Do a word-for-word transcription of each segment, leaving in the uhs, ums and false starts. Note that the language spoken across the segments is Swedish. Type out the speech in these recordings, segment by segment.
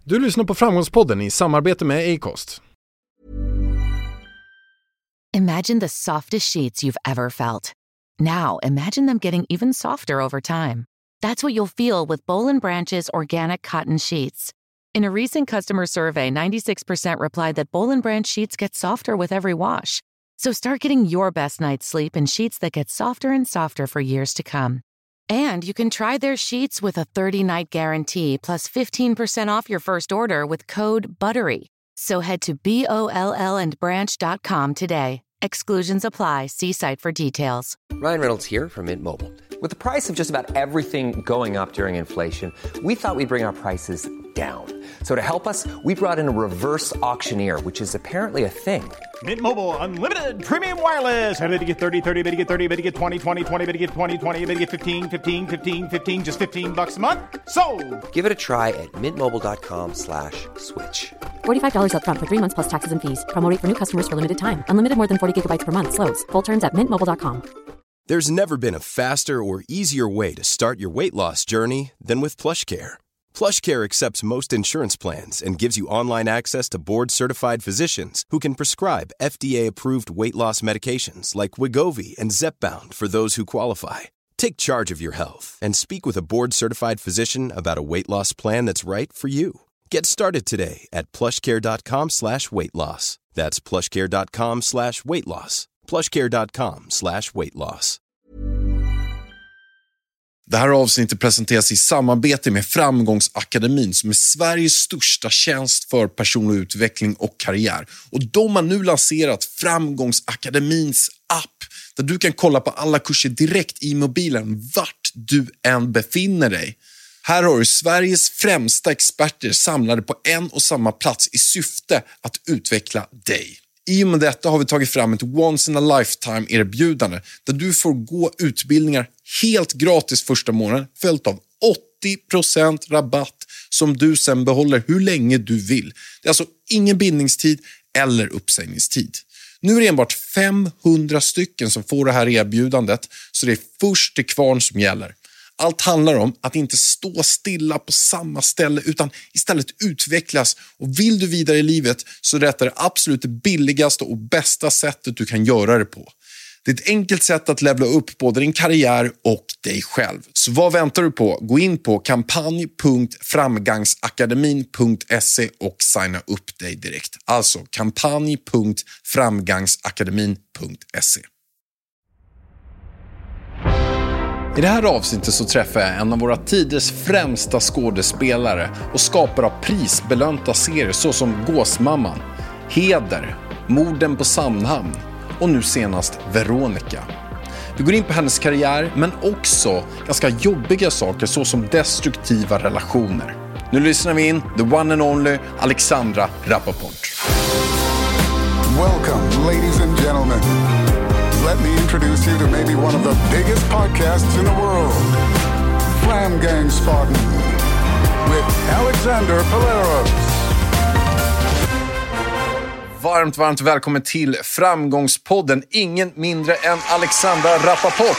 Du lyssnar på Framgångspodden i samarbete med Acast. Imagine the softest sheets you've ever felt. Now, imagine them getting even softer over time. That's what you'll feel with Boll and Branch's organic cotton sheets. In a recent customer survey, ninety-six percent replied that Boll and Branch sheets get softer with every wash. So start getting your best night's sleep in sheets that get softer and softer for years to come. And you can try their sheets with a thirty-night guarantee plus fifteen percent off your first order with code BUTTERY. So head to B O L L and branch dot com today. Exclusions apply. See site for details. Ryan Reynolds here from Mint Mobile. With the price of just about everything going up during inflation, we thought we'd bring our prices down. So to help us, we brought in a reverse auctioneer, which is apparently a thing. Mint Mobile Unlimited Premium Wireless. How to get thirty, thirty, how to get thirty, how to get twenty, twenty, twenty, how to get twenty, twenty, how to get fifteen, fifteen, fifteen, fifteen, just fifteen bucks a month? Sold! Give it a try at mintmobile.com slash switch. forty-five dollars up front for three months plus taxes and fees. Promo rate for new customers for limited time. Unlimited more than forty gigabytes per month. Slows full terms at mint mobile dot com. There's never been a faster or easier way to start your weight loss journey than with PlushCare. PlushCare accepts most insurance plans and gives you online access to board-certified physicians who can prescribe F D A-approved weight loss medications like Wegovy and Zepbound for those who qualify. Take charge of your health and speak with a board-certified physician about a weight loss plan that's right for you. Get started today at plushcare.com slash weight loss. That's plushcare.com slash weight loss. plushcare.com slash weight loss. Det här avsnittet presenteras i samarbete med Framgångsakademin som är Sveriges största tjänst för personlig utveckling och karriär. Och de har nu lanserat Framgångsakademins app där du kan kolla på alla kurser direkt i mobilen vart du än befinner dig. Här har du Sveriges främsta experter samlade på en och samma plats i syfte att utveckla dig. I och med detta har vi tagit fram ett once in a lifetime erbjudande där du får gå utbildningar helt gratis första månaden följt av åttio procent rabatt som du sen behåller hur länge du vill. Det är alltså ingen bindningstid eller uppsägningstid. Nu är det enbart femhundra stycken som får det här erbjudandet så det är först till kvarn som gäller. Allt handlar om att inte stå stilla på samma ställe utan istället utvecklas. Och vill du vidare i livet så är detta det absolut billigaste och bästa sättet du kan göra det på. Det är ett enkelt sätt att levla upp både din karriär och dig själv. Så vad väntar du på? Gå in på kampanj punkt framgangsakademin punkt se och signa upp dig direkt. Alltså kampanj punkt framgangsakademin punkt se. I det här avsnittet så träffar jag en av våra tiders främsta skådespelare och skapare av prisbelönta serier såsom Gåsmamman, Heder, Morden på Sandhamn och nu senast Veronica. Vi går in på hennes karriär men också ganska jobbiga saker såsom destruktiva relationer. Nu lyssnar vi in the one and only Alexandra Rappaport. Welcome, ladies and gentlemen. Let me introduce you to maybe one of the biggest podcasts in the world. Framgangspodden with Alexander Polaros. Varmt, varmt välkommen till Framgångspodden. Ingen mindre än Alexandra Rappaport.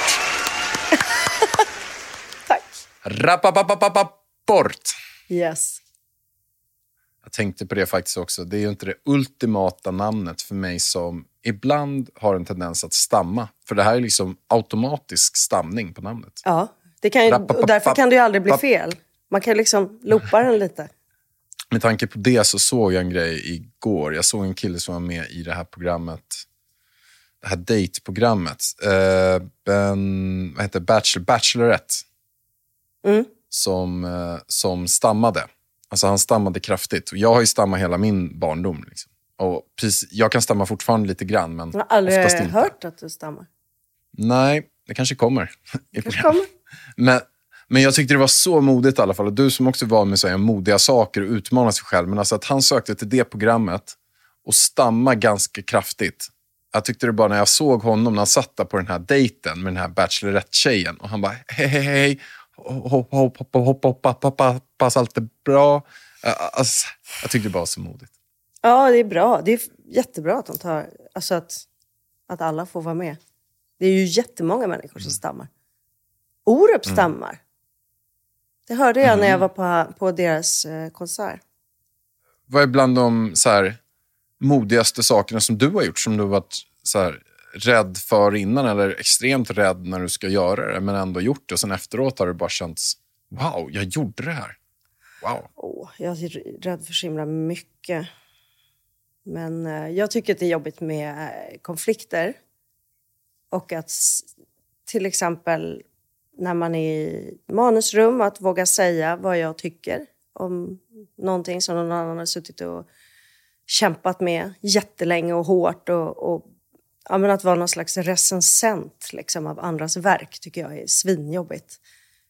Tack. Rappapapapaport. Yes. Jag tänkte på det faktiskt också. Det är ju inte det ultimata namnet för mig som ibland har en tendens att stamma. För det här är liksom automatisk stamning på namnet. Ja, det kan ju, och därför kan det ju aldrig bli fel. Man kan liksom loopa den lite. Med tanke på det så såg jag en grej igår. Jag såg en kille som var med i det här programmet. Det här date-programmet. Eh, en, vad heter det? Bachelor, Bachelorette. Mm. Som, eh, som stammade. Alltså han stammade kraftigt. Och jag har ju stammat hela min barndom. Liksom. Och precis, jag kan stamma fortfarande lite grann. Men jag har aldrig oftast inte. hört att du stammar. Nej, det kanske kommer. Det kanske kommer. Men, men jag tyckte det var så modigt i alla fall. Och du som också var med så här modiga saker och utmana sig själv. Men alltså att han sökte till det programmet och stamma ganska kraftigt. Jag tyckte det bara när jag såg honom när han satt där på den här dejten med den här Bachelorette-tjejen. Och han bara, hej, hej, hej. Hoppa, hoppa, hoppa, hoppa, hoppa, hoppas allt är bra. Alltså, jag tyckte det bara var så modigt. Ja, det är bra. Det är jättebra att de tar, alltså att, att alla får vara med. Det är ju jättemånga människor som stammar. Orup stammar. Mm. Det hörde jag mm. när jag var på, på deras eh, konsert. vad är bland de så här, modigaste sakerna som du har gjort som du har varit så här, rädd för innan eller extremt rädd när du ska göra det men ändå gjort det och sen efteråt har det bara känts wow, jag gjorde det här. Wow. Oh, jag är rädd för så himla mycket. Men eh, jag tycker att det är jobbigt med eh, konflikter. Och att s- till exempel när man är i manusrum att våga säga vad jag tycker om någonting som någon annan har suttit och kämpat med jättelänge och hårt. Och, och ja, men att vara någon slags recensent liksom, av andras verk tycker jag är svinjobbigt.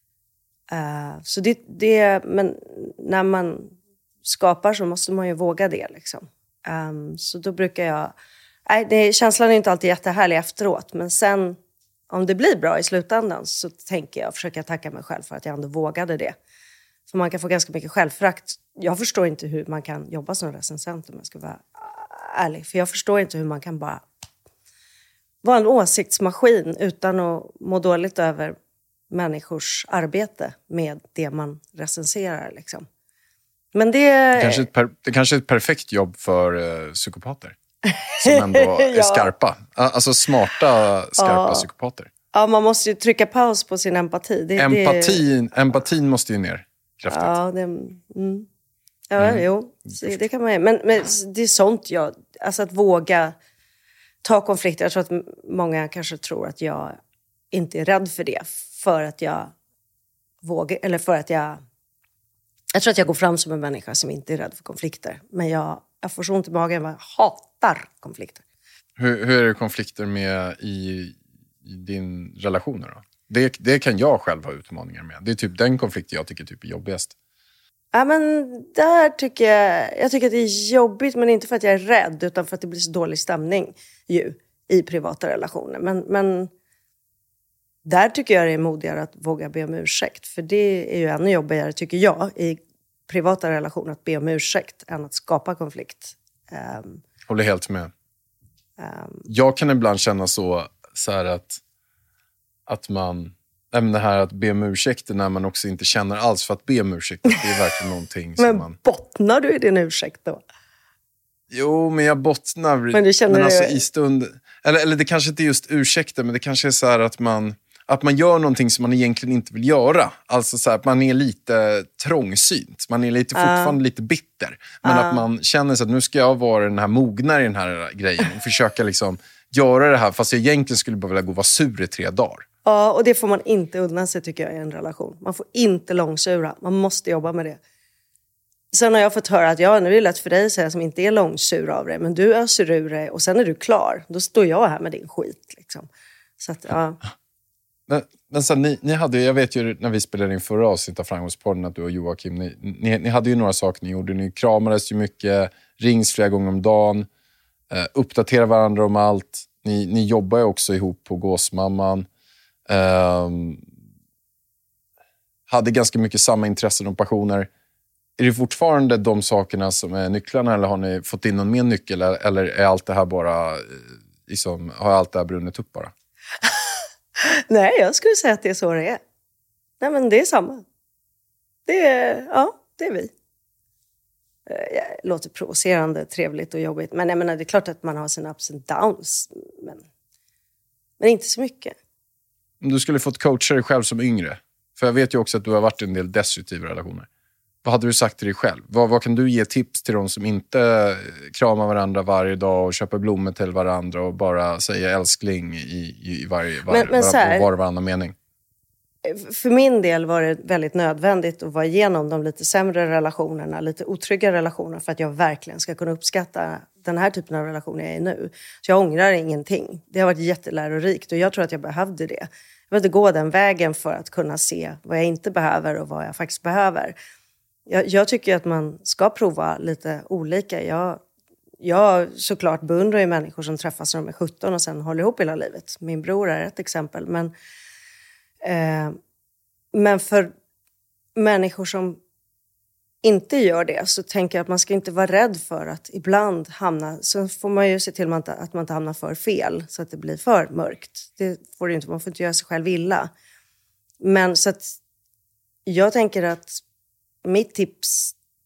Uh, så det, det, men när man skapar så måste man ju våga det liksom. Um, så då brukar jag, nej, det, känslan är inte alltid jättehärlig efteråt, men sen om det blir bra i slutändan så tänker jag försöka tacka mig själv för att jag ändå vågade det. För man kan få ganska mycket självförakt. Jag förstår inte hur man kan jobba som recensent om jag ska vara ärlig, för jag förstår inte hur man kan bara vara en åsiktsmaskin utan att må dåligt över människors arbete med det man recenserar liksom. Men det... Det kanske är ett, per, det kanske är ett perfekt jobb för uh, psykopater. Som ändå ja. är skarpa. Alltså smarta, skarpa ja. psykopater. Ja, man måste ju trycka paus på sin empati. Det, Empatin, det... empatin måste ju ner kraftigt. Ja, det... Mm. Ja, Mm. jo. Det, det kan man ju. Men, men det är sånt jag... Alltså att våga ta konflikter. Jag tror att många kanske tror att jag inte är rädd för det. För att jag vågar... Eller för att jag... Jag tror att jag går fram som en människa som inte är rädd för konflikter. Men jag, jag får så ont i magen. Jag hatar konflikter. Hur, hur är det konflikter med i, i din relation då? Det, det kan jag själv ha utmaningar med. Det är typ den konflikten jag tycker typ är jobbigast. Ja, men där tycker jag... Jag tycker att det är jobbigt, men inte för att jag är rädd. Utan för att det blir så dålig stämning ju, i privata relationer. Men, men där tycker jag det är modigare att våga be om ursäkt. För det är ju ännu jobbigare, tycker jag, i privata relationer att be om ursäkt än att skapa konflikt. Um, Håller helt med. Um, jag kan ibland känna så, så här att, att man... Även det här att be om ursäkt när man också inte känner alls för att be om ursäkt. Det är verkligen någonting som men man... bottnar du i din ursäkt då? Jo, men jag bottnar... Men du känner men alltså det... i stund... Eller, eller det kanske inte är just ursäkter, men det kanske är så här att man... Att man gör någonting som man egentligen inte vill göra. Alltså så här, att man är lite trångsynt. Man är lite, fortfarande uh. lite bitter. Men uh. att man känner sig att nu ska jag vara den här mogna i den här grejen. Och försöka liksom göra det här. Fast jag egentligen skulle bara vilja gå och vara sur i tre dagar. Ja, och det får man inte undan sig tycker jag i en relation. Man får inte långsura. Man måste jobba med det. Sen har jag fått höra att ja, nu är det lätt för dig säga som inte är långsur av dig. Men du öser ur dig och sen är du klar. Då står jag här med din skit liksom. Så att, ja... Men, men sen, ni, ni hade, jag vet ju när vi spelade in förra avsnittet av Framgångspodden att du och Joakim, ni, ni, ni hade ju några saker ni gjorde. Ni kramades ju mycket, rings flera gånger om dagen, eh, uppdaterade varandra om allt. Ni, ni jobbar ju också ihop på Gåsmamman. Eh, hade ganska mycket samma intressen och passioner. Är det fortfarande de sakerna som är nycklarna eller har ni fått in någon mer nyckel eller är allt det här bara, liksom, har allt det här brunnit upp bara? Nej, jag skulle säga att det är så det är. Nej, men det är samma. Det är, ja, det är vi. Det låter provocerande, trevligt och jobbigt. Men jag menar, det är klart att man har sina ups and downs. Men, men inte så mycket. Om du skulle fått coacha dig själv som yngre. För jag vet ju också att du har varit i en del destruktiva relationer. Vad hade du sagt till dig själv? Vad, vad kan du ge tips till de som inte kramar varandra varje dag och köper blommor till varandra och bara säger älskling i, i varje var, men, men så här, var, var och varannan mening? För min del var det väldigt nödvändigt att vara igenom de lite sämre relationerna, lite otrygga relationer för att jag verkligen ska kunna uppskatta den här typen av relationer jag är i nu. Så jag ångrar ingenting. Det har varit jättelärorikt och jag tror att jag behövde det. Jag behövde gå den vägen för att kunna se vad jag inte behöver och vad jag faktiskt behöver. Jag, jag tycker att man ska prova lite olika. Jag, jag såklart beundrar ju människor som träffas när de är sjutton och sen håller ihop hela livet. Min bror är ett exempel. Men, eh, men för människor som inte gör det så tänker jag att man ska inte vara rädd för att ibland hamna... Så får man ju se till att man inte hamnar för fel så att det blir för mörkt. Det får det inte, man får inte göra sig själv illa. Men så att jag tänker att mitt tips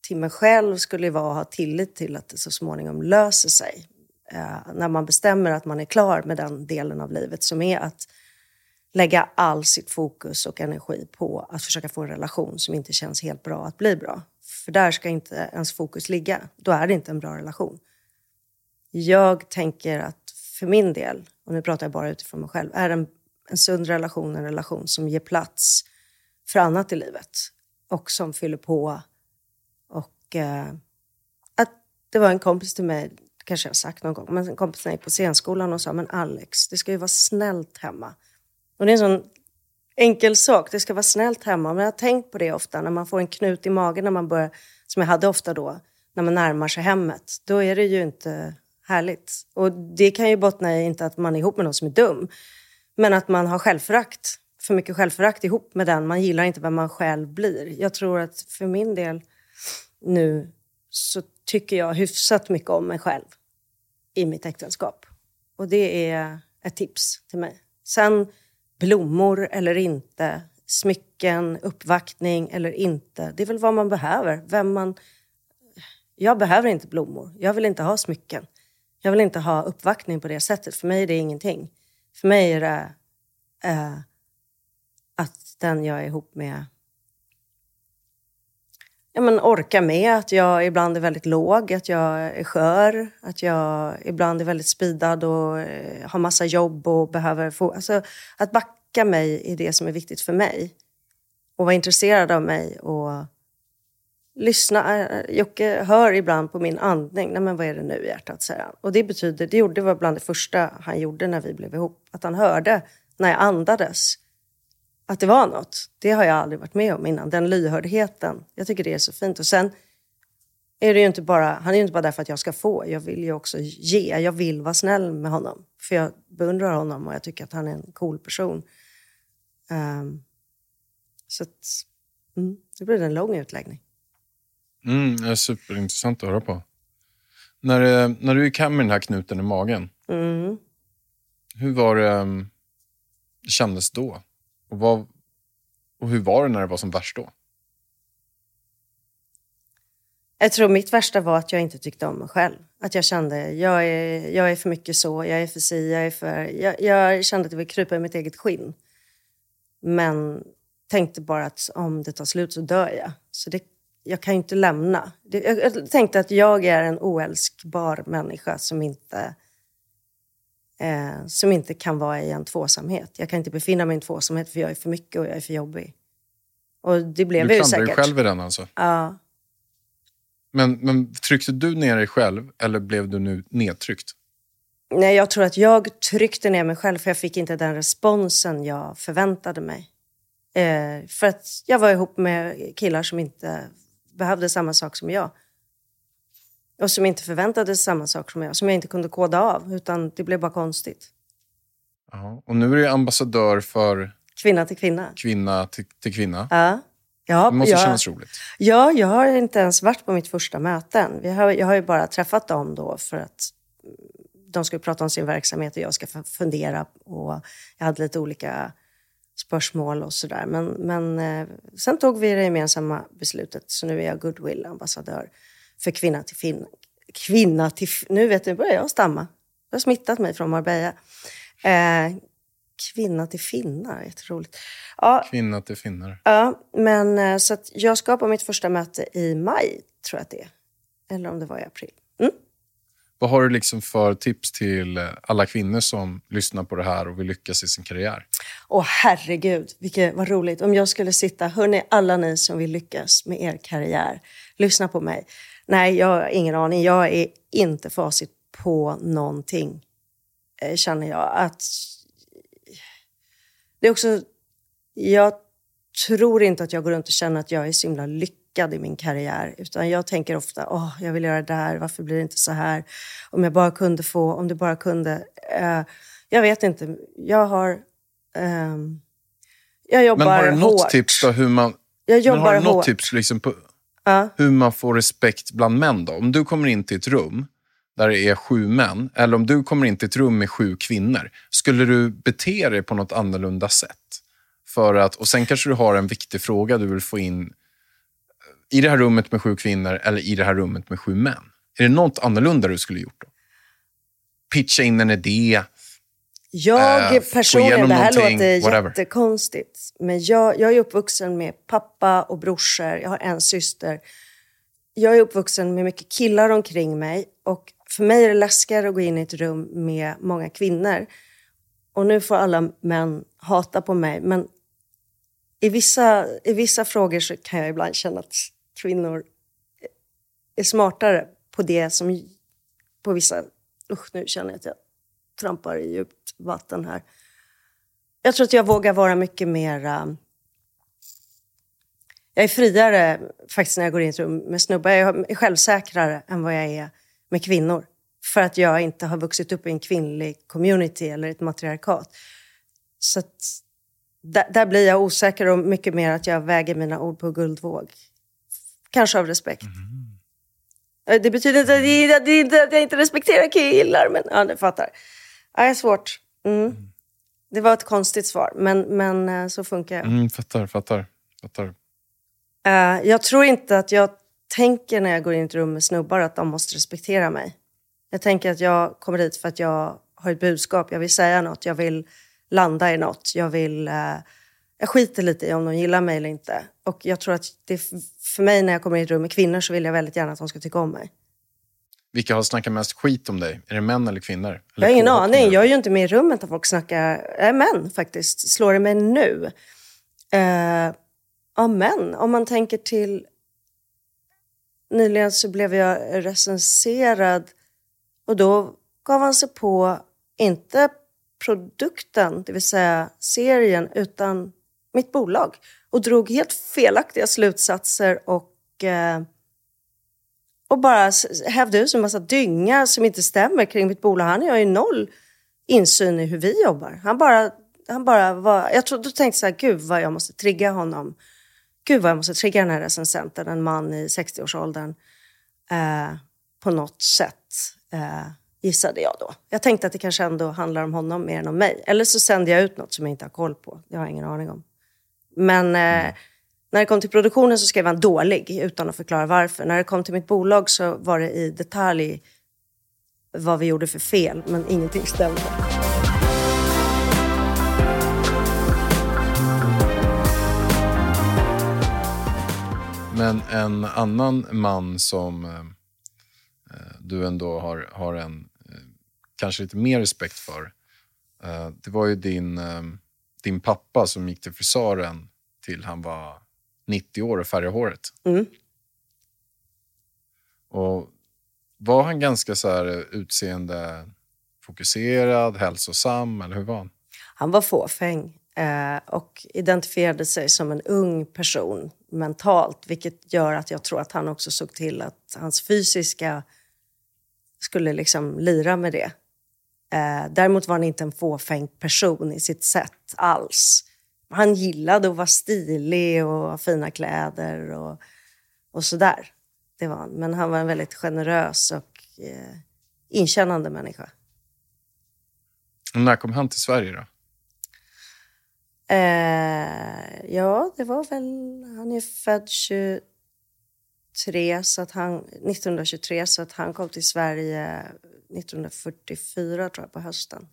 till mig själv skulle vara att ha tillit till att det så småningom löser sig. Eh, när man bestämmer att man är klar med den delen av livet som är att lägga all sitt fokus och energi på att försöka få en relation som inte känns helt bra att bli bra. För där ska inte ens fokus ligga. Då är det inte en bra relation. Jag tänker att för min del, och nu pratar jag bara utifrån mig själv, är en, en sund relation en relation som ger plats för annat i livet. Och som fyller på. Och eh, att det var en kompis till mig, kanske jag har sagt någon gång, men en kompis till mig på scenskolan och sa, men Alex, det ska ju vara snällt hemma. Och det är en sån enkel sak, det ska vara snällt hemma. Men jag har tänkt på det ofta när man får en knut i magen, när man börjar, som jag hade ofta då, när man närmar sig hemmet. Då är det ju inte härligt. Och det kan ju bottna i inte att man är ihop med någon som är dum. Men att man har självförakt. För mycket självförakt ihop med den. Man gillar inte vem man själv blir. Jag tror att för min del nu så tycker jag hyfsat mycket om mig själv i mitt äktenskap. Och det är ett tips till mig. Sen blommor eller inte, smycken, uppvaktning eller inte. Det är väl vad man behöver. Vem man... Jag behöver inte blommor. Jag vill inte ha smycken. Jag vill inte ha uppvaktning på det sättet. För mig är det ingenting. För mig är det eh, att den jag är ihop med ja, men orkar med. Att jag ibland är väldigt låg. Att jag är skör. Att jag ibland är väldigt speedad och eh, har massa jobb och behöver få... Alltså, att backa mig i det som är viktigt för mig. Och vara intresserad av mig och... Lyssna, Jocke hör ibland på min andning. Nej men vad är det nu hjärtat, säger han. Och det betyder, det gjorde var bland det första han gjorde när vi blev ihop. Att han hörde när jag andades att det var något. Det har jag aldrig varit med om innan. Den lyhördheten, jag tycker det är så fint. Och sen är det ju inte bara, han är ju inte bara där för att jag ska få. Jag vill ju också ge, jag vill vara snäll med honom. För jag beundrar honom och jag tycker att han är en cool person. Um, så att, mm, det blir en lång utläggning. Mm, det är superintressant att höra på. När, när du gick hem med den här knuten i magen. Mm. Hur var det, det kändes då? Och, vad, och hur var det när det var som värst då? Jag tror mitt värsta var att jag inte tyckte om mig själv. Att jag kände, jag är, jag är för mycket så, jag är för si, jag är för... Jag, jag kände att jag ville krypa i mitt eget skinn. Men tänkte bara att om det tar slut så dör jag. Så det jag kan ju inte lämna. Jag tänkte att jag är en oälskbar människa som inte, eh, som inte kan vara i en tvåsamhet. Jag kan inte befinna mig i en tvåsamhet för jag är för mycket och jag är för jobbig. Och det blev ju säkert. Du klandrar dig själv i den alltså? Ja. Men, men tryckte du ner dig själv eller blev du nu nedtryckt? Nej, jag tror att jag tryckte ner mig själv för jag fick inte den responsen jag förväntade mig. Eh, för att jag var ihop med killar som inte... behövde samma sak som jag. Och som inte förväntade samma sak som jag. Som jag inte kunde koda av. Utan det blev bara konstigt. Ja, och nu är du ambassadör för... Kvinna till kvinna. Kvinna till, till kvinna. Ja. Ja, det måste ja. kännas roligt. Ja, jag har inte ens varit på mitt första möten. Vi har, jag har ju bara träffat dem då för att de ska prata om sin verksamhet och jag ska fundera. Och jag hade lite olika... spörsmål och sådär. Men, men eh, sen tog vi det gemensamma beslutet. Så nu är jag goodwill-ambassadör för kvinna till fin. Kvinna till... Nu vet du, börjar jag stamma. Det har smittat mig från Marbella. Eh, kvinna till finnar, jätteroligt. Ja, kvinna till finnar. Ja, men eh, så att jag ska på mitt första möte i maj, tror jag att det är. Eller om det var i april. Mm. Vad har du liksom för tips till alla kvinnor som lyssnar på det här och vill lyckas i sin karriär? Åh herregud, vilket vad roligt. Om jag skulle sitta, hörni alla ni som vill lyckas med er karriär, lyssna på mig. Nej, jag har ingen aning. Jag är inte facit på någonting, känner jag. Att det är också, jag tror inte att jag går runt och känner att jag är så himla lyckad i min karriär. Utan jag tänker ofta, åh, jag vill göra det här. Varför blir det inte så här? Om jag bara kunde få, om det bara kunde. Uh, jag vet inte. Jag har, um, jag jobbar hårt. Men har du något hårt. tips då hur man, jag jobbar men har du något hårt. tips liksom på uh. hur man får respekt bland män då? Om du kommer in till ett rum där det är sju män, eller om du kommer in till ett rum med sju kvinnor, skulle du bete dig på något annorlunda sätt? För att, och sen kanske du har en viktig fråga du vill få in i det här rummet med sju kvinnor eller i det här rummet med sju män? Är det något annorlunda du skulle gjort då? Pitcha in en idé? Jag äh, personligen, det här låter whatever. jättekonstigt. Men jag, jag är uppvuxen med pappa och brorsor. Jag har en syster. Jag är uppvuxen med mycket killar omkring mig. Och för mig är det läskigare att gå in i ett rum med många kvinnor. Och nu får alla män hata på mig. Men i vissa, i vissa frågor så kan jag ibland känna att kvinnor är smartare på det som på vissa... Usch, nu känner jag att jag trampar i djupt vatten här. Jag tror att jag vågar vara mycket mer... Uh, jag är friare faktiskt när jag går in i ett rum med snubbar. Jag är självsäkrare än vad jag är med kvinnor. För att jag inte har vuxit upp i en kvinnlig community eller ett matriarkat. Så att, där, där blir jag osäker och mycket mer att jag väger mina ord på guldvåg. Kanske av respekt. Mm. Det betyder inte att jag, det inte att jag inte respekterar killar, men ja, det fattar. Ja, det är svårt. Mm. Det var ett konstigt svar, men, men så funkar jag. Mm, fattar, fattar, fattar. Uh, jag tror inte att jag tänker när jag går in i ett rum med snubbar att de måste respektera mig. Jag tänker att jag kommer dit för att jag har ett budskap. Jag vill säga något, jag vill landa i något. Jag vill... Uh, jag skiter lite i om de gillar mig eller inte. Och jag tror att det för mig när jag kommer in i ett rum med kvinnor så vill jag väldigt gärna att de ska tycka om mig. Vilka har snackat mest skit om dig? Är det män eller kvinnor? Eller jag har ingen aning. Jag är ju inte med i rummet där folk snackar... Äh, män faktiskt. Slår det mig nu. Uh, ja, män. Om man tänker till... Nyligen så blev jag recenserad. Och då gav han sig på inte produkten, det vill säga serien, utan mitt bolag. Och drog helt felaktiga slutsatser och, eh, och bara hävde ut en massa dynga som inte stämmer kring mitt bolag. Han har ju noll insyn i hur vi jobbar. Han bara, han bara var... Jag tror, då tänkte jag så här, gud vad jag måste trigga honom. Gud vad jag måste trigga den här recensenten, en man i sextio-årsåldern. Eh, på något sätt. Eh, gissade jag då. Jag tänkte att det kanske ändå handlar om honom mer än om mig. Eller så sände jag ut något som jag inte har koll på. Det har jag ingen aning om. Men eh, när det kom till produktionen så skrev han dålig utan att förklara varför. När det kom till mitt bolag så var det i detalj vad vi gjorde för fel. Men ingenting stämde. Men en annan man som eh, du ändå har, har en eh, kanske lite mer respekt för. Eh, det var ju din, eh, din pappa som gick till frisören till han var nittio år och färgade håret. Mm. Och var han ganska så här utseende fokuserad, hälsosam, eller hur var han? Han var fåfäng eh, och identifierade sig som en ung person mentalt, vilket gör att jag tror att han också såg till att hans fysiska skulle liksom lira med det. Eh, däremot var han inte en fåfäng person i sitt sätt alls. Han gillade att vara stilig och ha fina kläder och, och sådär. Det var han. Men han var en väldigt generös och eh, inkännande människa. Och när kom han till Sverige då? Eh, ja, det var väl... Han är född tjugotre, så att han, nittonhundratjugotre, så att han kom till Sverige nittonhundrafyrtiofyra, tror jag, på hösten.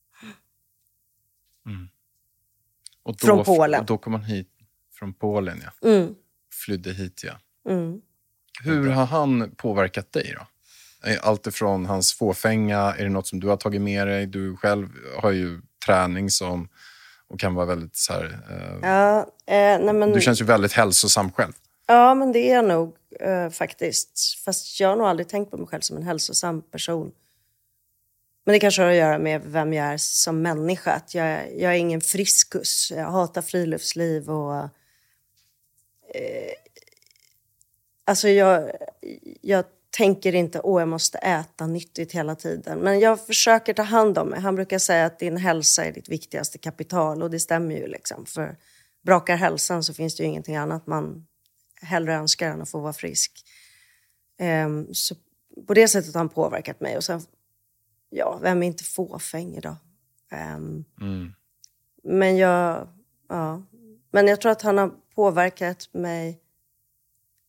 Mm. Och då, från Polen. Och då kom han hit från Polen, ja. Mm. Flydde hit, ja. Mm. Hur har han påverkat dig då? Allt ifrån hans fåfänga, är det något som du har tagit med dig? Du själv har ju träning som och kan vara väldigt så här... Eh, ja, eh, nej men, du känns ju väldigt hälsosam själv. Ja, men det är jag nog eh, faktiskt. Fast jag har nog aldrig tänkt på mig själv som en hälsosam person. Men det kanske har att göra med vem jag är som människa. Att jag, jag är ingen friskus. Jag hatar friluftsliv och... Eh, alltså jag, jag tänker inte, åh jag måste äta nyttigt hela tiden. Men jag försöker ta hand om mig. Han brukar säga att din hälsa är ditt viktigaste kapital. Och det stämmer ju liksom. För brakar hälsan så finns det ju ingenting annat man hellre önskar än att få vara frisk. Um, så på det sättet har han påverkat mig. Och sen, ja, vem är inte fåfäng idag? Um, mm. Men jag, ja. Men jag tror att han har påverkat mig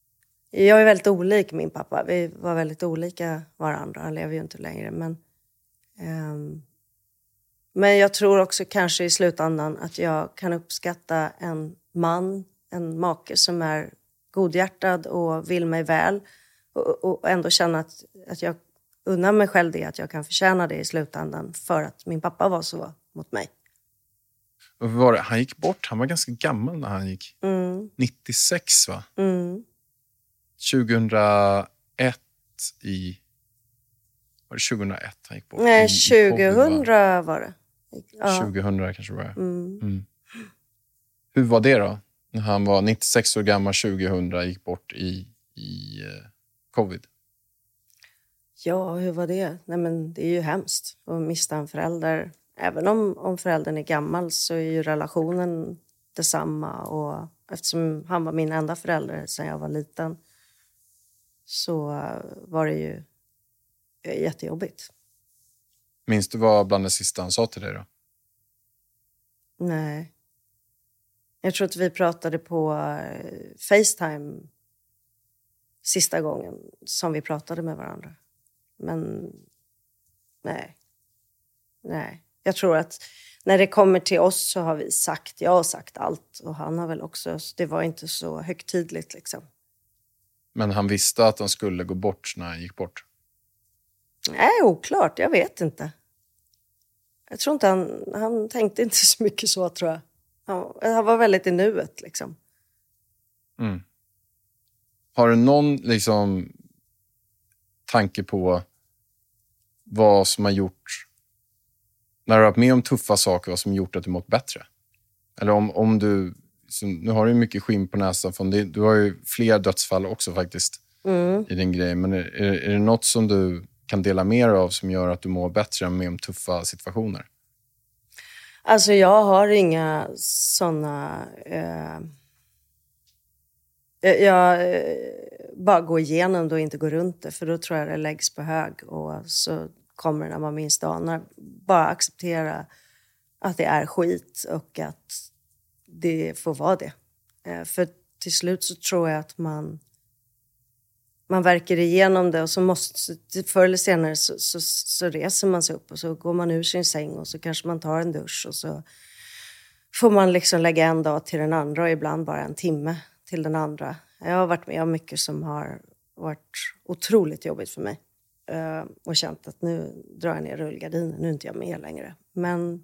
Jag är väldigt olik min pappa. Vi var väldigt olika varandra. Han lever ju inte längre. Men, um, men jag tror också kanske i slutändan att jag kan uppskatta en man, en make som är godhjärtad och vill mig väl. Och, och ändå känna att, att jag unnar mig själv det, att jag kan förtjäna det i slutändan för att min pappa var så mot mig. Och var det? Han gick bort, han var ganska gammal när han gick. Mm. nittiosex va? Mm. tjugohundraett i... Var det tjugohundraett han gick bort? Nej, I, tjugohundra var det. Ja. tjugohundra kanske var det. Mm. Mm. Hur var det då? När han var nittiosex år gammal, tjugohundra, gick bort i, i uh, covid. Ja, hur var det? Nej, men det är ju hemskt att mista en förälder. Även om, om föräldern är gammal så är ju relationen detsamma. Och eftersom han var min enda förälder sedan jag var liten så var det ju jättejobbigt. Minns du vad bland det sista han sa till dig då? Nej. Jag tror att vi pratade på FaceTime sista gången som vi pratade med varandra. Men nej. Nej. Jag tror att när det kommer till oss så har vi sagt, jag har sagt allt. Och han har väl också, det var inte så högtidligt liksom. Men han visste att han skulle gå bort när han gick bort? Nej, oklart. Jag vet inte. Jag tror inte han, han tänkte inte så mycket så, tror jag. Han, han var väldigt i nuet liksom. Mm. Har du någon liksom tanke på vad som har gjort, när du har varit med om tuffa saker, vad som gjort att du mått bättre? Eller om, om du, nu har du mycket skinn på näsan från det, du har ju fler dödsfall också faktiskt mm. i din grej, men är, är, är det något som du kan dela mer av som gör att du mår bättre med om tuffa situationer? Alltså jag har inga såna eh, jag eh, bara går igenom det och inte går runt det, för då tror jag det läggs på hög och så kommer det när man minst anar. Bara acceptera att det är skit och att det får vara det. Eh, för till slut så tror jag att man man verkar igenom det och så måste, förr eller senare så, så, så reser man sig upp och så går man ur sin säng och så kanske man tar en dusch och så får man liksom lägga en dag till den andra och ibland bara en timme till den andra. Jag har varit med om mycket som har varit otroligt jobbigt för mig uh, och känt att nu drar jag ner rullgardinen, nu är inte jag med längre. Men,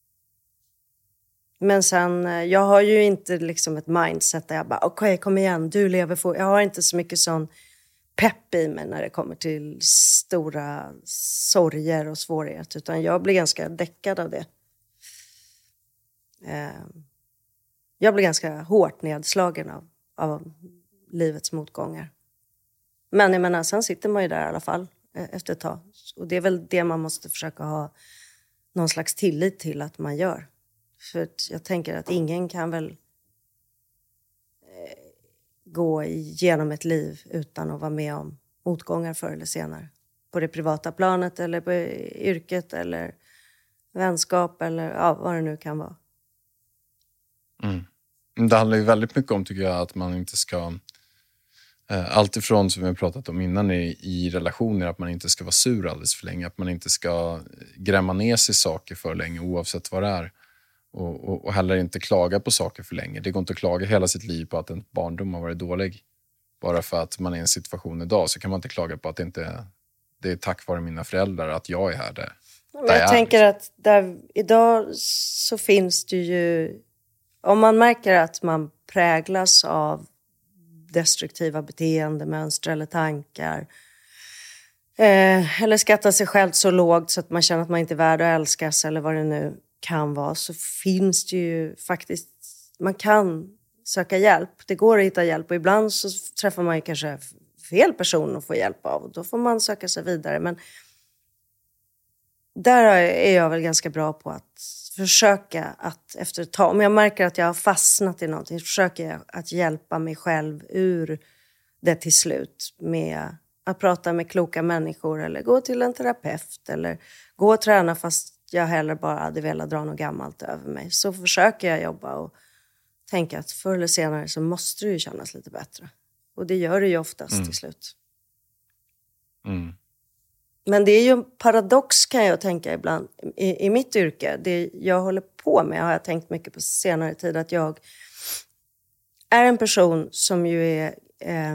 men sen, jag har ju inte liksom ett mindset där jag bara okej, okay, kom igen, du lever för. Jag har inte så mycket sån pepp i mig när det kommer till stora sorger och svårigheter, utan jag blir ganska däckad av det. Jag blir ganska hårt nedslagen av, av livets motgångar. Men jag menar, sen sitter man ju där i alla fall efter ett tag. Och det är väl det man måste försöka ha någon slags tillit till att man gör. För jag tänker att ingen kan väl gå igenom ett liv utan att vara med om motgångar förr eller senare. På det privata planet eller på yrket eller vänskap eller ja, vad det nu kan vara. Mm. Det handlar ju väldigt mycket om, tycker jag, att man inte ska eh, allt ifrån som vi har pratat om innan i, i relationer, att man inte ska vara sur alldeles för länge, att man inte ska grämma ner sig saker för länge oavsett vad det är. Och, och, och heller inte klaga på saker för länge. Det går inte att klaga hela sitt liv på att en barndom har varit dålig. Bara för att man är i en situation idag så kan man inte klaga på att det inte det är tack vare mina föräldrar att jag är här. Där, Men jag, jag tänker att där, idag så finns det ju... Om man märker att man präglas av destruktiva beteendemönster eller tankar. Eh, eller skattar sig själv så lågt så att man känner att man inte är värd att älskas eller vad det nu kan vara, så finns det ju faktiskt, man kan söka hjälp. Det går att hitta hjälp och ibland så träffar man ju kanske fel person att få hjälp av och då får man söka sig vidare. Men där är jag väl ganska bra på att försöka att efter ett tag, om jag märker att jag har fastnat i någonting, försöker jag att hjälpa mig själv ur det till slut med att prata med kloka människor eller gå till en terapeut eller gå och träna fast jag heller bara hade velat dra något gammalt över mig. Så försöker jag jobba och tänka att förr eller senare så måste det ju kännas lite bättre. Och det gör det ju oftast mm. till slut. Mm. Men det är ju en paradox kan jag tänka ibland i, i mitt yrke. Det jag håller på med har jag tänkt mycket på senare tid. Att jag är en person som ju är eh,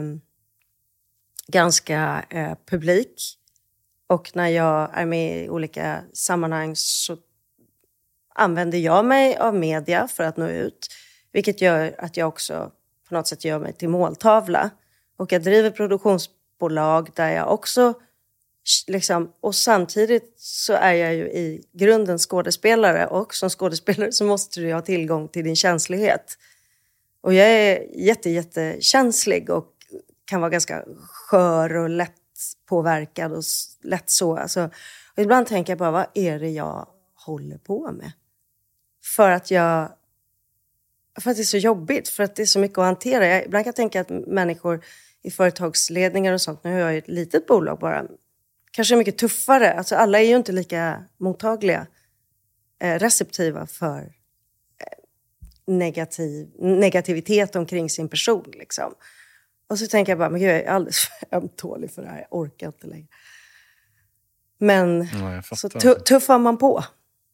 ganska eh, publik. Och när jag är med i olika sammanhang så använder jag mig av media för att nå ut. Vilket gör att jag också på något sätt gör mig till måltavla. Och jag driver produktionsbolag där jag också liksom, och samtidigt så är jag ju i grunden skådespelare. Och som skådespelare så måste du ha tillgång till din känslighet. Och jag är jätte, jättekänslig och kan vara ganska skör och lätt påverkad och lätt så. Alltså, och ibland tänker jag bara, vad är det jag håller på med? För att jag... För att det är så jobbigt, för att det är så mycket att hantera. Jag, ibland kan jag tänka att människor i företagsledningar och sånt, nu har jag ett litet bolag bara, kanske är mycket tuffare. Alltså alla är ju inte lika mottagliga, eh, receptiva för eh, negativ, negativitet omkring sin person. Liksom. Och så tänker jag bara, men gud, jag är alldeles för ömtålig för det här. Jag orkar inte längre. Men ja, så tu- tuffar man på.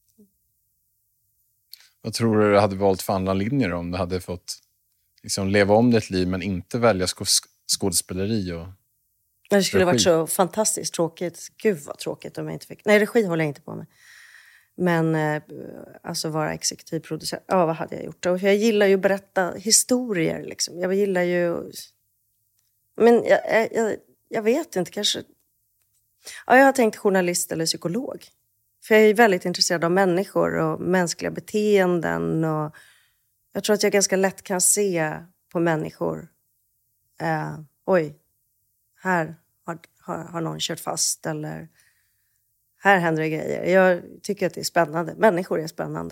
Vad tror du du hade valt för andra linjer om du hade fått liksom, leva om ditt liv men inte välja sk- skådespeleri och det skulle regi? Varit så fantastiskt tråkigt. Gud vad tråkigt om jag inte fick. Nej, regi håller jag inte på med. Men eh, alltså vara exekutiv producent. Ja, vad hade jag gjort? Och jag gillar ju att berätta historier liksom. Jag gillar ju... Men jag, jag, jag vet inte, kanske... Ja, jag har tänkt journalist eller psykolog. För jag är väldigt intresserad av människor och mänskliga beteenden. Och jag tror att jag ganska lätt kan se på människor. Eh, oj, här har, har, har någon kört fast. Eller här händer det grejer. Jag tycker att det är spännande. Människor är spännande.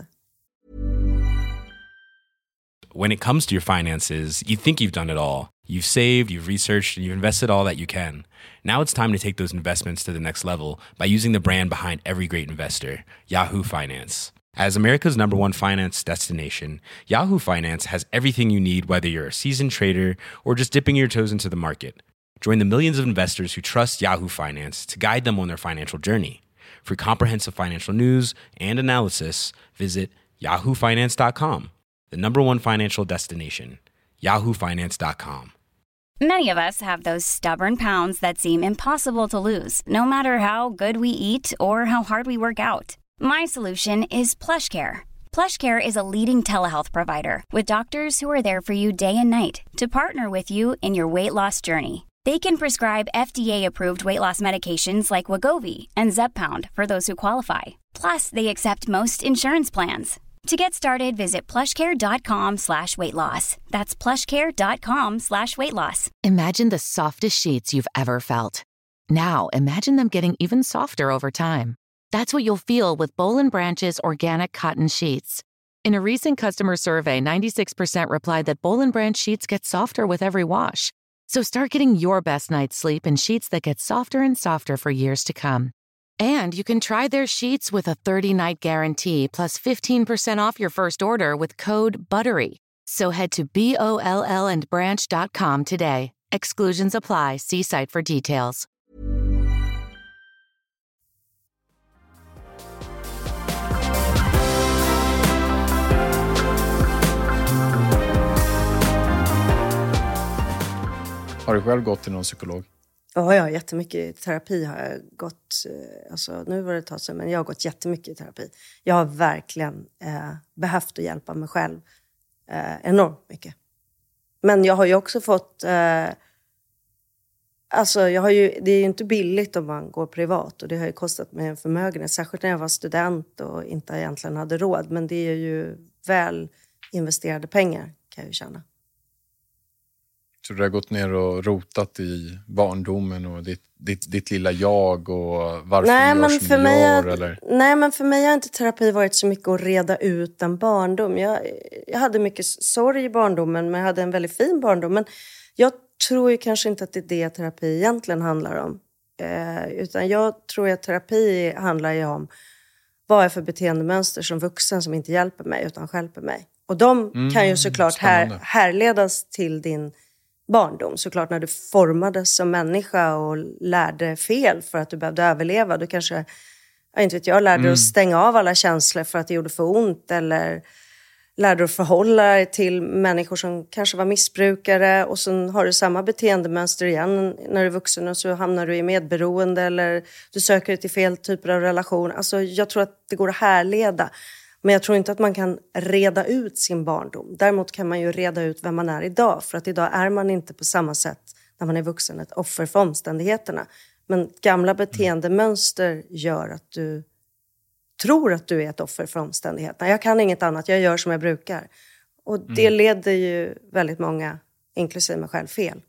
When it comes to your finances, you think you've done it all. You've saved, you've researched, and you've invested all that you can. Now it's time to take those investments to the next level by using the brand behind every great investor, Yahoo Finance. As America's number one finance destination, Yahoo Finance has everything you need, whether you're a seasoned trader or just dipping your toes into the market. Join the millions of investors who trust Yahoo Finance to guide them on their financial journey. For comprehensive financial news and analysis, visit yahoo finance dot com, the number one financial destination, yahoo finance dot com. Many of us have those stubborn pounds that seem impossible to lose, no matter how good we eat or how hard we work out. My solution is PlushCare. PlushCare is a leading telehealth provider with doctors who are there for you day and night to partner with you in your weight loss journey. They can prescribe F D A-approved weight loss medications like Wegovy and Zepbound for those who qualify. Plus, they accept most insurance plans. To get started, visit plushcare.com slash weight loss. That's plushcare.com slash weight loss. Imagine the softest sheets you've ever felt. Now, imagine them getting even softer over time. That's what you'll feel with Boll and Branch's organic cotton sheets. In a recent customer survey, ninety-six percent replied that Boll and Branch sheets get softer with every wash. So start getting your best night's sleep in sheets that get softer and softer for years to come. And you can try their sheets with a thirty-night guarantee plus fifteen percent off your first order with code BUTTERY. So head to B O L L and branch dot com today. Exclusions apply. See site for details. Har du själv gått till någon psykolog? Ja, ja, jättemycket terapi har jag gått. Alltså, nu var det ett tag sedan, men jag har gått jättemycket i terapi. Jag har verkligen eh, behövt att hjälpa mig själv eh, enormt mycket. Men jag har ju också fått... Eh, alltså, jag har ju, det är ju inte billigt om man går privat. Och det har ju kostat mig en förmögenhet. Särskilt när jag var student och inte egentligen hade råd. Men det är ju väl investerade pengar, kan jag ju känna. Så du har gått ner och rotat i barndomen och ditt, ditt, ditt lilla jag och varför nej, du gör men som för du mig gör? har, Eller? Nej, men för mig har inte terapi varit så mycket att reda ut en barndom. Jag, jag hade mycket sorg i barndomen, men jag hade en väldigt fin barndom. Men jag tror ju kanske inte att det är det terapi egentligen handlar om. Eh, utan jag tror att terapi handlar ju om vad är för beteendemönster som vuxen som inte hjälper mig utan hjälper mig. Och de mm, kan ju såklart här, härledas till din barndom. Såklart när du formades som människa och lärde fel för att du behövde överleva. Du kanske, jag inte vet jag, lärde mm. att stänga av alla känslor för att det gjorde för ont. Eller lärde att förhålla dig till människor som kanske var missbrukare. Och sen har du samma beteendemönster igen när du är vuxen. Och så hamnar du i medberoende eller du söker dig till fel typer av relation. Alltså jag tror att det går att härleda. Men jag tror inte att man kan reda ut sin barndom. Däremot kan man ju reda ut vem man är idag. För att idag är man inte på samma sätt när man är vuxen ett offer för omständigheterna. Men gamla beteendemönster gör att du tror att du är ett offer för omständigheterna. Jag kan inget annat, jag gör som jag brukar. Och det mm. leder ju väldigt många, inklusive mig själv, fel.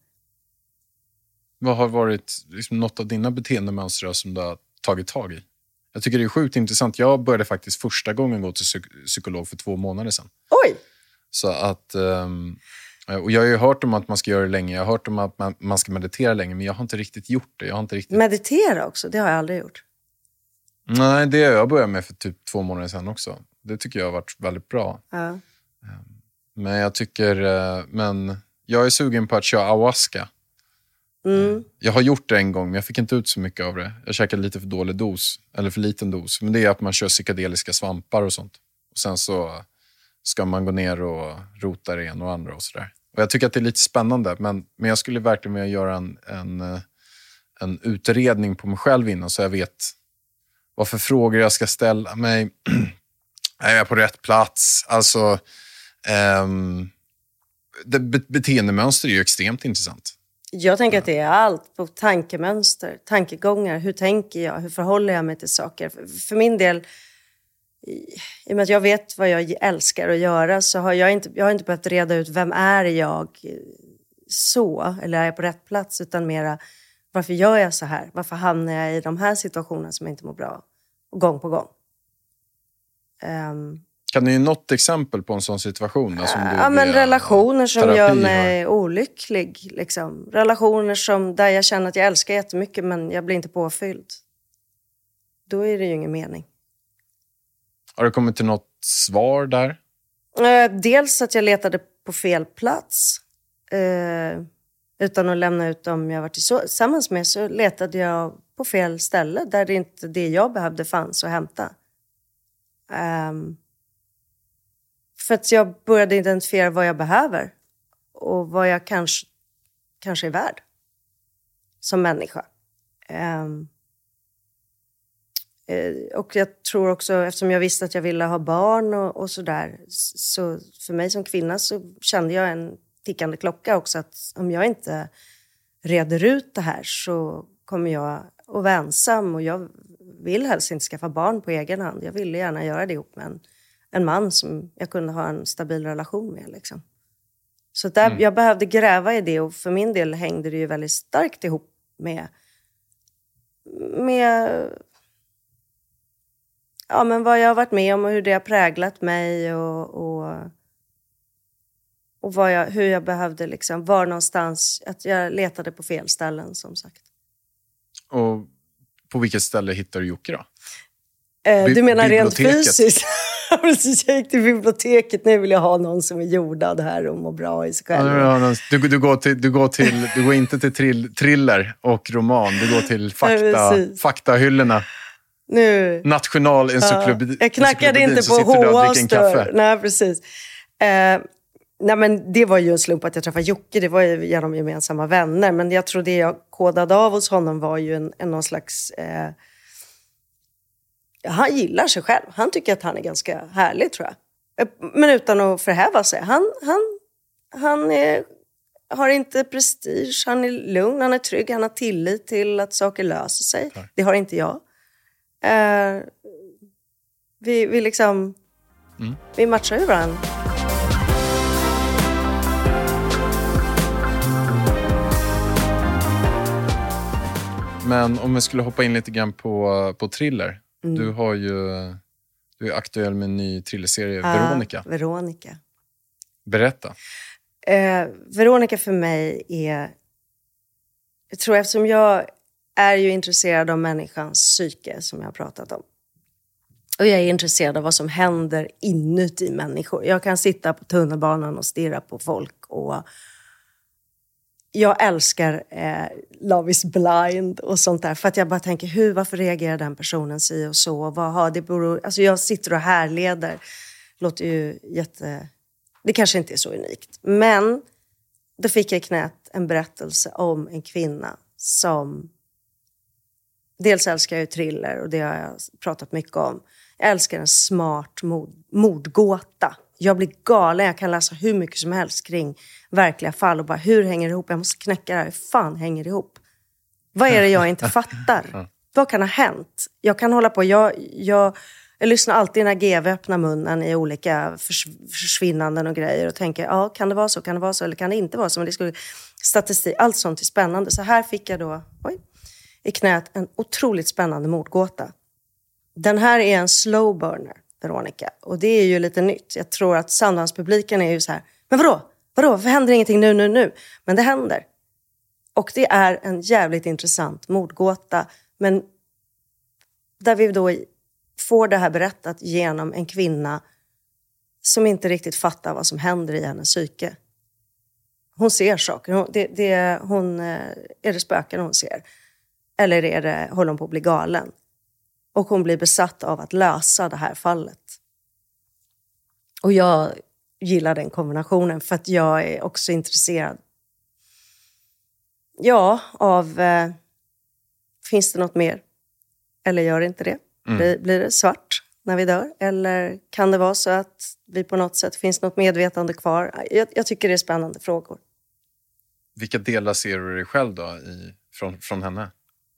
Vad har varit liksom, något av dina beteendemönster som du har tagit tag i? Jag tycker det är sjukt intressant. Jag började faktiskt första gången gå till psyk- psykolog för två månader sedan. Oj! Så att... Um, och jag har ju hört om att man ska göra det länge. Jag har hört om att man, man ska meditera länge. Men jag har inte riktigt gjort det. Jag har inte riktigt... Meditera också? Det har jag aldrig gjort. Nej, det har jag börjat med för typ två månader sedan också. Det tycker jag har varit väldigt bra. Ja. Men jag tycker... Men jag är sugen på att köra ayahuasca. Mm. Jag har gjort det en gång, men jag fick inte ut så mycket av det. Jag käkade lite för dålig dos, eller för liten dos. Men det är att man kör psykedeliska svampar och sånt. Och sen så ska man gå ner och rota det ena och andra och sådär. Och jag tycker att det är lite spännande, men, men jag skulle verkligen vilja göra en, en, en utredning på mig själv innan så jag vet vad för frågor jag ska ställa mig. Är jag på rätt plats? Alltså, um, det, beteendemönster är ju extremt intressant. Jag tänker att det är allt på tankemönster, tankegångar. Hur tänker jag? Hur förhåller jag mig till saker? För, för min del, i och med att jag vet vad jag älskar att göra så har jag inte, jag har inte behövt reda ut vem är jag så, eller är jag på rätt plats, utan mera varför gör jag så här? Varför hamnar jag i de här situationerna som jag inte mår bra? Och gång på gång. Um, Kan du ge något exempel på en sån situation? Alltså, ja, men relationer som gör mig har... olycklig. Liksom. Relationer som, där jag känner att jag älskar jättemycket men jag blir inte påfylld. Då är det ju ingen mening. Har du kommit till något svar där? Eh, dels att jag letade på fel plats. Eh, utan att lämna ut dem jag varit tillsammans med så letade jag på fel ställe. Där det inte det jag behövde fanns att hämta. Um, För att jag började identifiera vad jag behöver. Och vad jag kanske, kanske är värd. Som människa. Um, och jag tror också, eftersom jag visste att jag ville ha barn och, och sådär. Så för mig som kvinna så kände jag en tickande klocka också. Att om jag inte reder ut det här så kommer jag att vara ensam. Och jag vill helst inte skaffa barn på egen hand. Jag ville gärna göra det ihop med en En man som jag kunde ha en stabil relation med. Liksom. Så där, mm. jag behövde gräva i det. Och för min del hängde det ju väldigt starkt ihop med... Med... Ja, men vad jag har varit med om och hur det har präglat mig. Och, och, och vad jag, hur jag behövde liksom... Var någonstans... Att jag letade på fel ställen, som sagt. Och på vilket ställe hittade du Jocke då? Eh, du menar rent fysiskt? Precis, jag gick till biblioteket. Nu vill jag ha någon som är jordad här och mår bra i sig själv. Ja, du, du, går till, du, går till, du går inte till trill, thriller och roman. Du går till fakta, ja, faktahyllorna. Nu. Nationalencyklopedin. Ja, jag knackade inte på H A's dörr. Nej, precis. Eh, nej, men det var ju en slump att jag träffade Jocke. Det var ju genom gemensamma vänner. Men jag tror det jag kodade av hos honom var ju en, en någon slags... Eh, han gillar sig själv. Han tycker att han är ganska härlig, tror jag. Men utan att förhäva sig. Han, han, han är, har inte prestige. Han är lugn, han är trygg. Han har tillit till att saker löser sig. Klar. Det har inte jag. Uh, vi, vi liksom... Mm. Vi matchar ju varandra. Men om vi skulle hoppa in lite grann på, på thriller... Mm. Du har ju du är aktuell med en ny thrillerserie, ah, Veronica. Veronica. Berätta. Eh, Veronica för mig är... Jag tror eftersom jag är ju intresserad av människans psyke som jag har pratat om. Och jag är intresserad av vad som händer inuti människor. Jag kan sitta på tunnelbanan och stirra på folk och... jag älskar eh, Love is blind och sånt där. För att jag bara tänker, hur, varför reagerar den personen si och så? Vad har det beror, alltså jag sitter och härleder. Låter ju jätte... Det kanske inte är så unikt. Men då fick jag i knät en berättelse om en kvinna som... Dels älskar jag ju thriller och det har jag pratat mycket om. Jag älskar en smart mod, mordgåta. Jag blir galen, jag kan läsa hur mycket som helst kring verkliga fall och bara hur hänger det ihop? Jag måste knäcka det här, hur fan hänger det ihop? Vad är det jag inte fattar? Vad kan ha hänt? Jag kan hålla på, jag, jag, jag lyssnar alltid när G V öppnar munnen i olika förs, försvinnanden och grejer och tänker, ja, kan det vara så, kan det vara så eller kan det inte vara så? Men det skulle, statistik, allt sånt är spännande. Så här fick jag då, oj, i knät en otroligt spännande mordgåta. Den här är en slow burner, Veronica. Och det är ju lite nytt. Jag tror att Sundance-publiken är ju så här, men vadå? Vadå? Varför händer ingenting nu, nu, nu? Men det händer. Och det är en jävligt intressant mordgåta. Men där vi då får det här berättat genom en kvinna som inte riktigt fattar vad som händer i hennes psyke. Hon ser saker. Hon, det, det, hon, är det spöken hon ser? Eller är det, håller hon på att bli galen? Och hon blir besatt av att lösa det här fallet. Och jag gillar den kombinationen för att jag är också intresserad. Ja, av... Eh, finns det något mer? Eller gör det inte det? Mm. Blir, blir det svart när vi dör? Eller kan det vara så att vi på något sätt finns något medvetande kvar? Jag, jag tycker det är spännande frågor. Vilka delar ser du dig själv då i, från, från henne?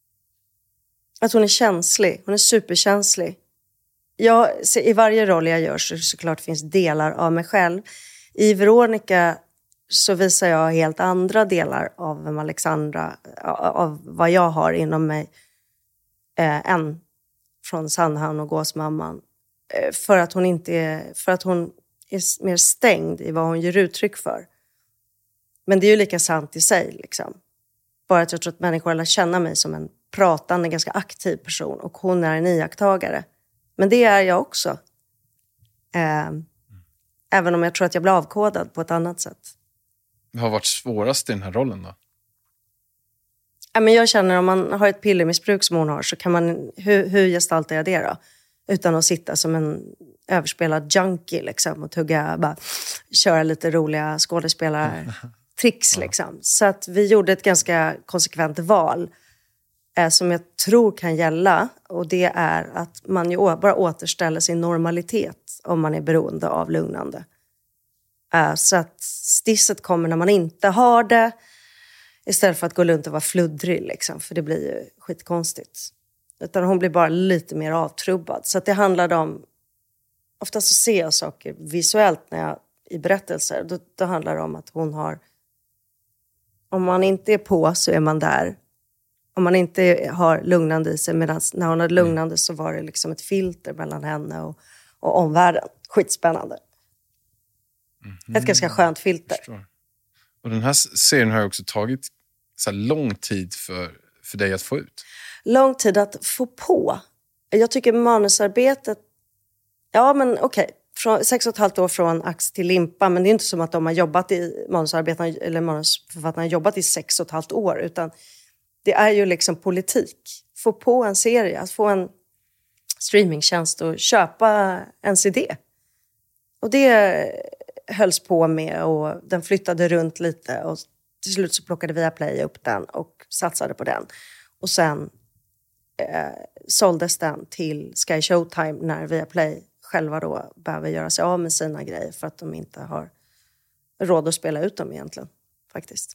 Att hon är känslig. Hon är superkänslig. Jag, i varje roll jag gör så såklart finns delar av mig själv. I Veronica så visar jag helt andra delar av Alexandra. Av vad jag har inom mig. Eh, än från Sandhamn och Gåsmamman. Eh, för att hon inte är, för att hon är mer stängd i vad hon ger uttryck för. Men det är ju lika sant i sig liksom. Bara att jag tror att människor lär känna mig som en pratande, ganska aktiv person. Och hon är en iakttagare. Men det är jag också. Eh, även om jag tror att jag blir avkodad på ett annat sätt. Vad har varit svårast i den här rollen då? Ja, men jag känner om man har ett pillermissbruk som hon har. Så kan man, hur, hur gestaltar jag det då? Utan att sitta som en överspelad junkie liksom. Och tugga, bara köra lite roliga skådespelartricks liksom. Så att vi gjorde ett ganska konsekvent val. Som jag tror kan gälla. Och det är att man ju bara återställer sin normalitet om man är beroende av lugnande. Så att stisset kommer när man inte har det. Istället för att gå runt och vara fluddrig liksom. För det blir ju skitkonstigt. Utan hon blir bara lite mer avtrubbad. Så att det handlade om... Ofta så ser jag saker visuellt när jag, i berättelser. Då, då handlar det om att hon har... Om man inte är på så är man där. Om man inte har lugnande i sig. Medan när hon hade lugnande så var det liksom ett filter mellan henne och, och omvärlden. Skitspännande. Mm-hmm. Ett ganska skönt filter. Och den här serien har ju också tagit så här lång tid för, för dig att få ut. Lång tid att få på. Jag tycker manusarbetet... Ja, men okej. Okay. Från, sex och ett halvt år från ax till limpa. Men det är inte som att de har jobbat i manusarbetarna eller manusförfattarna har jobbat i sex och ett halvt år. Utan det är ju liksom politik. Få på en serie. Att få en streamingtjänst och köpa ens idé. Och det hölls på med och den flyttade runt lite. Och till slut så plockade Viaplay upp den och satsade på den. Och sen eh, såldes den till Sky Showtime när Viaplay själva då behöver göra sig av med sina grejer. För att de inte har råd att spela ut dem egentligen, faktiskt.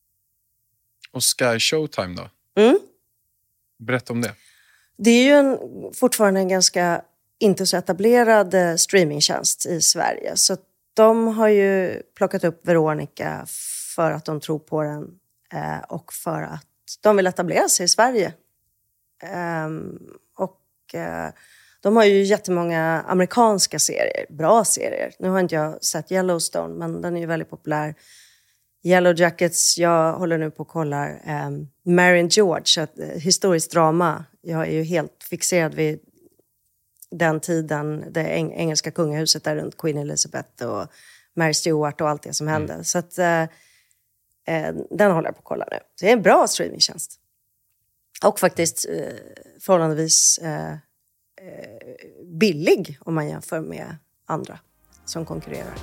Och Sky Showtime då? Mm. Berätta om det. Det är ju en, fortfarande en ganska inte så etablerad eh, streamingtjänst i Sverige. Så de har ju plockat upp Veronica för att de tror på den. Eh, och för att de vill etablera sig i Sverige. Eh, och eh, de har ju jättemånga amerikanska serier. Bra serier. Nu har inte jag sett Yellowstone, men den är ju väldigt populär. Yellow Jackets, jag håller nu på att kolla um, Mary and George, ett uh, historiskt drama. Jag är ju helt fixerad vid den tiden, det eng- engelska kungahuset där runt Queen Elizabeth och Mary Stuart och allt det som hände. Mm. Så att uh, Eh, den håller jag på att kolla nu. Så det är en bra streamingtjänst. Och faktiskt eh, förhållandevis eh, eh, billig om man jämför med andra som konkurrerar.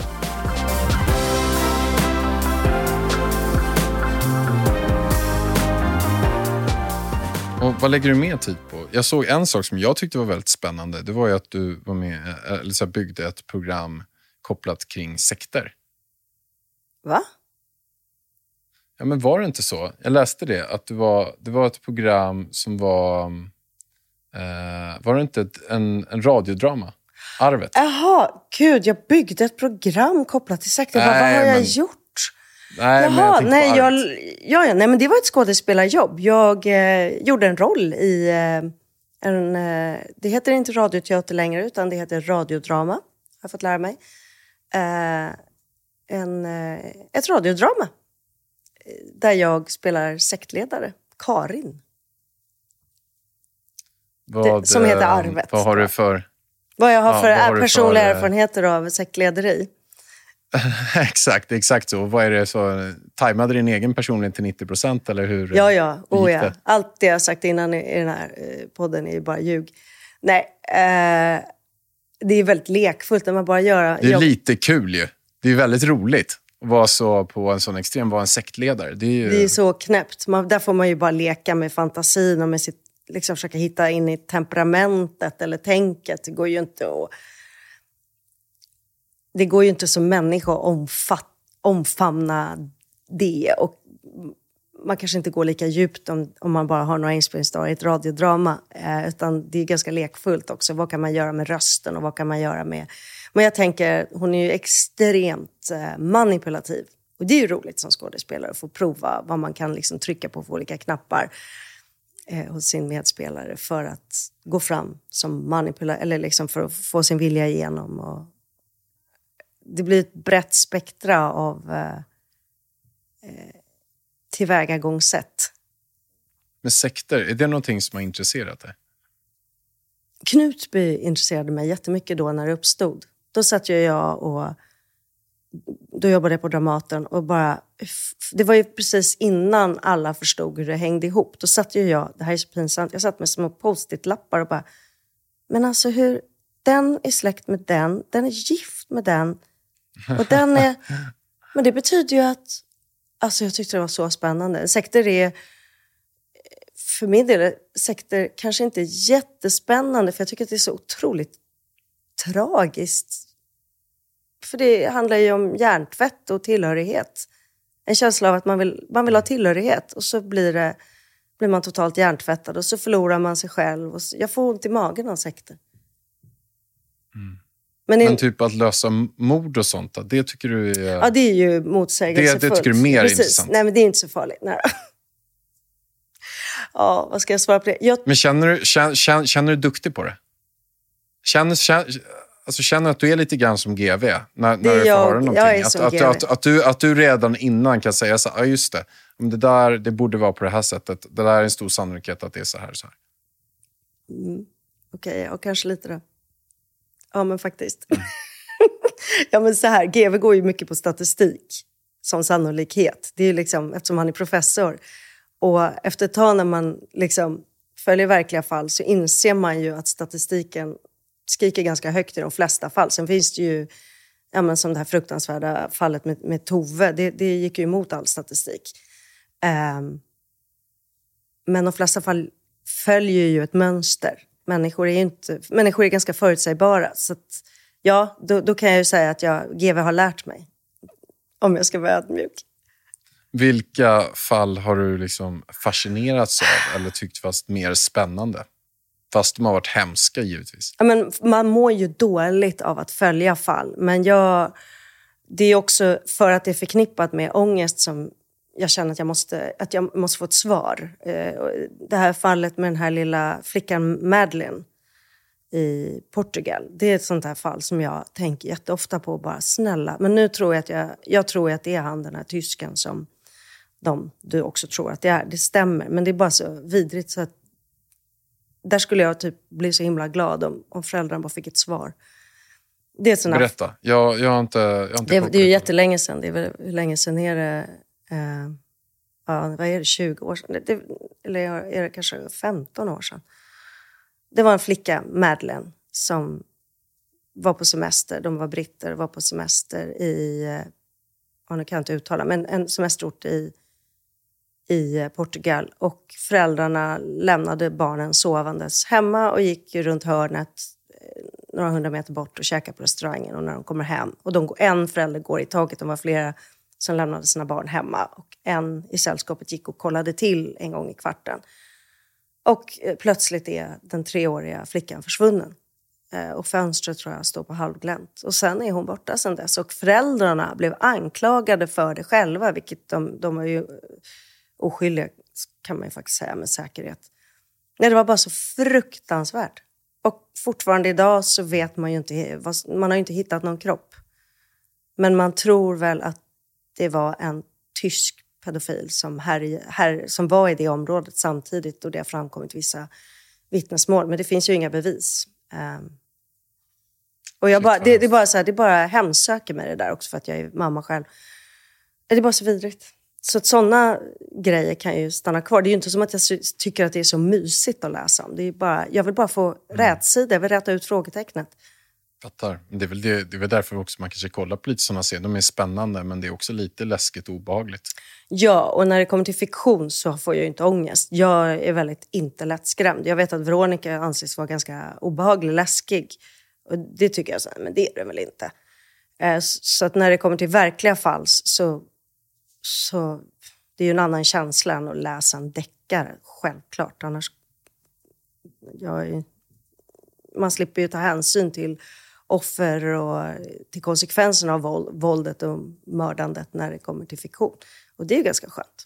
Och vad lägger du mer tid på? Jag såg en sak som jag tyckte var väldigt spännande. Det var ju att du var med, eller så byggde ett program kopplat kring sekter. Va? Ja, men var det inte så? Jag läste det. Att det var, det var ett program som var... Eh, var det inte ett, en, en radiodrama? Arvet. Jaha, gud, jag byggde ett program kopplat till sekter. Vad, vad har jag men, gjort? Nej, Jaha, men jag tänkte nej, på jag, Arvet. ja, ja, nej, men det var ett skådespelarjobb. Jag eh, gjorde en roll i eh, en... Eh, det heter inte radioteater längre, utan det heter radiodrama. Har jag fått lära mig. Eh, en, eh, ett radiodrama. Där jag spelar sektledare. Karin. Vad, det, som heter Arvet. Vad har du för... Vad jag har Ja, för vad har du personliga för, erfarenheter av sektlederi. exakt, exakt så. Vad är det så? Tajmade din egen personlighet till nittio procent eller hur? Ja, ja. Oh, ja. Det? Allt det jag sagt innan i den här podden är bara ljug. Nej, eh, det är väldigt lekfullt när man bara gör... Det är jobb. lite kul ju. Det är väldigt roligt att vara så på en sån extrem, vara en sektledare. Det är ju... Det är så knäppt. Man, där får man ju bara leka med fantasin och med sitt, liksom försöka hitta in i temperamentet eller tänket. Det går ju inte att... Det går ju inte som människa att omfatt, omfamna det. Och man kanske inte går lika djupt om, om man bara har några inspelningsdagar i ett radiodrama. Eh, utan det är ganska lekfullt också. Vad kan man göra med rösten och vad kan man göra med... Men jag tänker, hon är ju extremt eh, manipulativ. Och det är ju roligt som skådespelare att få prova vad man kan liksom trycka på för olika knappar eh, hos sin medspelare för att gå fram som manipulativ, eller liksom för att få sin vilja igenom. Och det blir ett brett spektra av eh, eh, tillvägagångssätt. Men sekter, är det någonting som har intresserat dig? Knutby intresserade mig jättemycket då när det uppstod. Då satt ju jag och då jobbade jag på Dramaten och bara, det var ju precis innan alla förstod hur det hängde ihop. Då satt ju jag, det här är så pinsamt, jag satt med små post-it-lappar och bara, men alltså hur, den är släkt med den, den är gift med den och den är, men det betyder ju att, alltså jag tyckte det var så spännande. Sekter är, för min del, sekter kanske inte är jättespännande för jag tycker att det är så otroligt tragiskt. För det handlar ju om hjärntvätt och tillhörighet. En känsla av att man vill, man vill ha tillhörighet. Och så blir, det, blir man totalt hjärntvättad. Och så förlorar man sig själv. Och så, jag får ont i magen av sekter. Mm. Men, in, Men typ att lösa mord och sånt, det tycker du är... Ja, det är ju motsägelsefullt. Det, det tycker du är mer Precis. intressant. Nej, men det är inte så farligt. Nej. Ja, vad ska jag svara på det? Jag... Men känner du, känner, känner du duktig på det? Känner, känner, alltså känner att du är lite grann som G V när, när du får jag, höra någonting? jag är att, som att, G V. att, att, att, du, att du redan innan kan säga så här, ja just det, det där det borde vara på det här sättet. Det där är en stor sannolikhet att det är så här. Så här. Mm. Okej, okay, och kanske lite då. Ja, men faktiskt. Ja, men så här, G V går ju mycket på statistik som sannolikhet. Det är ju liksom, eftersom han är professor. Och efter ett tag när man liksom följer verkliga fall så inser man ju att statistiken skriker ganska högt i de flesta fall. Sen finns det ju, ja, men som det här fruktansvärda fallet med, med Tove. Det, det gick ju emot all statistik. Um, men de flesta fall följer ju ett mönster. Människor är ju inte, människor är ganska förutsägbara. Så att, ja, då, då kan jag ju säga att jag, G V har lärt mig. Om jag ska vara ödmjuk. Vilka fall har du liksom fascinerats av eller tyckt fast mer spännande? Fast de har varit hemska givetvis. Ja, men man mår ju dåligt av att följa fall. Men jag, det är också för att det är förknippat med ångest som jag känner att jag måste, att jag måste få ett svar. Det här fallet med den här lilla flickan Madeleine i Portugal. Det är ett sånt här fall som jag tänker jätteofta på. Bara snälla. Men nu tror jag att jag, jag tror att det är han, den här tysken som de, du också tror att det är. Det stämmer. Men det är bara så vidrigt så att där skulle jag typ bli så himla glad om, om föräldrarna bara fick ett svar. Det är såna, Berätta. Jag, jag har inte, jag har inte det, det är ju jättelänge sedan. Det är väl, hur länge sedan är det? Eh, ja, vad är det, tjugo år sedan? Det, eller är det kanske femton år sedan? Det var en flicka, Madeleine, som var på semester. De var britter, var på semester i, ja, nu kan jag inte uttala, men en semesterort i, i Portugal. Och föräldrarna lämnade barnen sovandes hemma och gick runt hörnet några hundra meter bort och käkade på restaurangen. Och när de kommer hem, och de, en förälder går i taget, de var flera som lämnade sina barn hemma. Och en i sällskapet gick och kollade till en gång i kvarten. Och plötsligt är den treåriga flickan försvunnen. Och fönstret tror jag står på halvglänt. Och sen är hon borta sedan dess. Och föräldrarna blev anklagade för det själva. Vilket de, de är ju oskyldiga, kan man ju faktiskt säga med säkerhet. Nej, det var bara så fruktansvärt. Och fortfarande idag så vet man ju inte, man har ju inte hittat någon kropp. Men man tror väl att det var en tysk pedofil som, här, här, som var i det området samtidigt. Och det har framkommit vissa vittnesmål. Men det finns ju inga bevis. Um, och jag bara, det, det är bara så här, det bara hemsöker mig det där också för att jag är mamma själv. Det är bara så vidrigt. Så att sådana grejer kan ju stanna kvar. Det är ju inte som att jag tycker att det är så mysigt att läsa om. Det är bara, jag vill bara få mm. rätsida, jag vill räta ut frågetecknet. Fattar. Det är väl, det, det är väl därför också man kanske kollar på lite sådana serier. De är spännande, men det är också lite läskigt och obehagligt. Ja, och när det kommer till fiktion så får jag ju inte ångest. Jag är väldigt inte lättskrämd. Jag vet att Veronica anses vara ganska obehaglig, läskig. Och det tycker jag så, men det är det väl inte. Så att när det kommer till verkliga fall så, så det är ju en annan känsla än att läsa en deckare, självklart. Annars, jag, man slipper ju ta hänsyn till offer och till konsekvenserna av våld, våldet och mördandet när det kommer till fiktion. Och det är ju ganska skönt.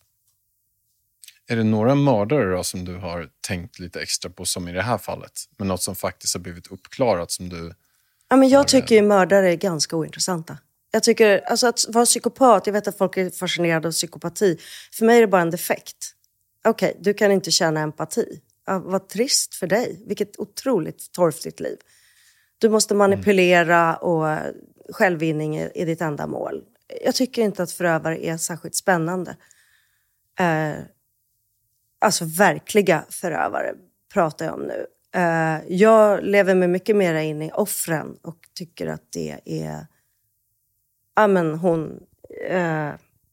Är det några mördare då som du har tänkt lite extra på som i det här fallet? Men något som faktiskt har blivit uppklarat som du... Ja, men jag tycker ju mördare är ganska ointressanta. Jag tycker, alltså att vara psykopat, jag vet att folk är fascinerade av psykopati. För mig är det bara en defekt. Okej, okay, du kan inte känna empati. Ja, vad trist för dig. Vilket otroligt torftigt liv. Du måste manipulera och självvinning är ditt enda mål. Jag tycker inte att förövare är särskilt spännande. Eh, alltså verkliga förövare pratar jag om nu. Eh, jag lever mig mycket mer in i offren och tycker att det är... Ja, men hon... Eh,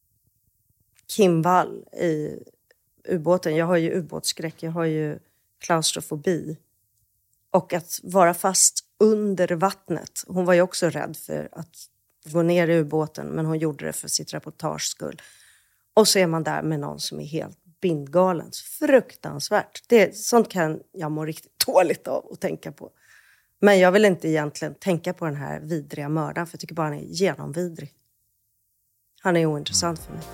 Kim Wall i ubåten. Jag har ju ubåtsskräck. Jag har ju klaustrofobi. Och att vara fast under vattnet. Hon var ju också rädd för att gå ner i ubåten. Men hon gjorde det för sitt reportages skull. Och så är man där med någon som är helt bindgalen. Fruktansvärt. Det, sånt kan jag må riktigt dåligt av att tänka på. Men jag vill inte egentligen tänka på den här vidriga mördaren. För jag tycker bara han är genomvidrig. Han är ointressant för mig.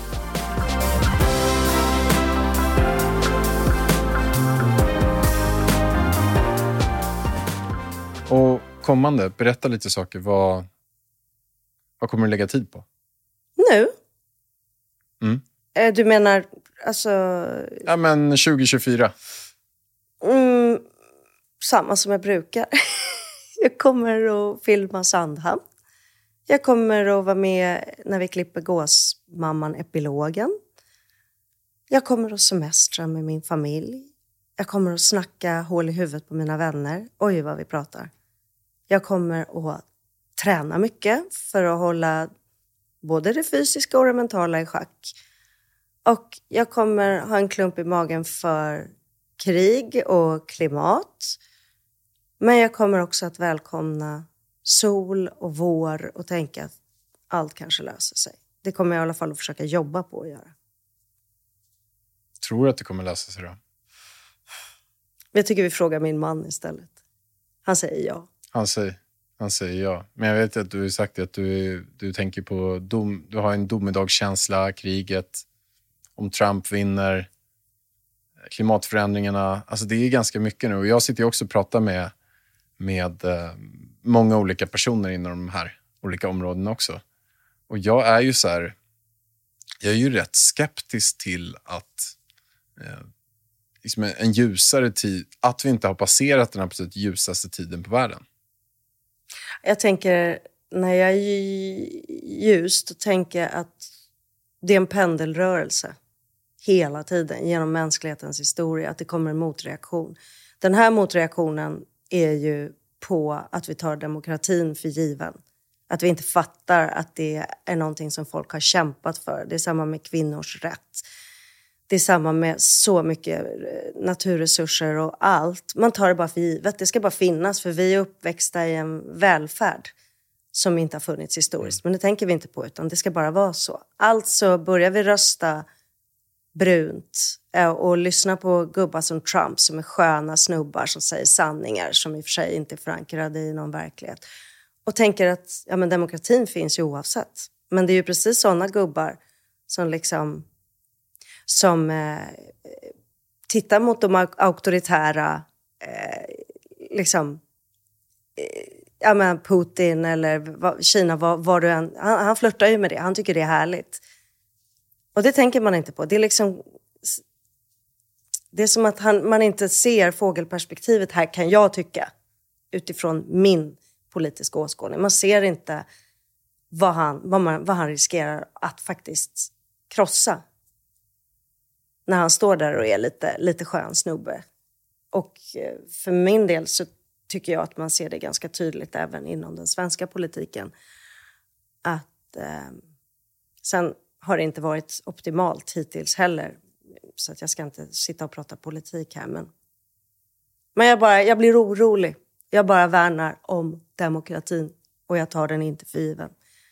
Och kommande, berätta lite saker. Vad, vad kommer du lägga tid på? Nu? Mm. Du menar, alltså... Ja, men tjugo tjugofyra. Mm, samma som jag brukar. Jag kommer att filma Sandhamn. Jag kommer att vara med när vi klipper Gåsmamman-epilogen. Jag kommer att semestra med min familj. Jag kommer att snacka hål i huvudet på mina vänner. Oj, vad vi pratar. Jag kommer att träna mycket för att hålla både det fysiska och det mentala i schack. Och jag kommer ha en klump i magen för krig och klimat. Men jag kommer också att välkomna sol och vår och tänka att allt kanske löser sig. Det kommer jag i alla fall att försöka jobba på att göra. Tror du att det kommer lösa sig då? Jag tycker vi frågar min man istället. Han säger ja. Han säger, han säger ja. Men jag vet att du har sagt att du, du tänker på dom, du har en domedagskänsla, kriget, om Trump vinner, klimatförändringarna. Alltså det är ganska mycket nu. Och jag sitter ju också och pratar med, med eh, många olika personer inom de här olika områdena också. Och jag är ju så här, jag är ju rätt skeptisk till att eh, liksom en ljusare tid, att vi inte har passerat den absolut ljusaste tiden på världen. Jag tänker, när jag är ljus, då tänker jag att Det är en pendelrörelse hela tiden genom mänsklighetens historia. Att det kommer en motreaktion. Den här motreaktionen är ju på att vi tar demokratin för given. Att vi inte fattar att det är någonting som folk har kämpat för. Det är samma med kvinnors rätt. Det är samma med så mycket naturresurser och allt. Man tar det bara för givet. Det ska bara finnas, för vi är uppväxta i en välfärd som inte har funnits historiskt. Men det tänker vi inte på, utan det ska bara vara så. Alltså börjar vi rösta brunt och lyssna på gubbar som Trump som är sköna snubbar som säger sanningar som i och för sig inte är förankrade i någon verklighet. Och tänker att ja, men demokratin finns ju oavsett. Men det är ju precis sådana gubbar som liksom som eh, tittar mot de auktoritära eh, liksom eh, ja, men Putin eller vad, Kina, vad, vad du än, han, han flörtar ju med det, han tycker det är härligt. Och det tänker man inte på. Det är liksom det är som att han, man inte ser fågelperspektivet här, kan jag tycka, utifrån min politiska åskådning. Man ser inte vad han, vad man, vad han riskerar att faktiskt krossa när han står där och är lite, lite skön snubbe. Och för min del så tycker jag att man ser det ganska tydligt även inom den svenska politiken. Att eh, sen har det inte varit optimalt hittills heller. Så att jag ska inte sitta och prata politik här. Men, men jag, bara, jag blir orolig. Jag bara värnar om demokratin. Och jag tar den inte för given.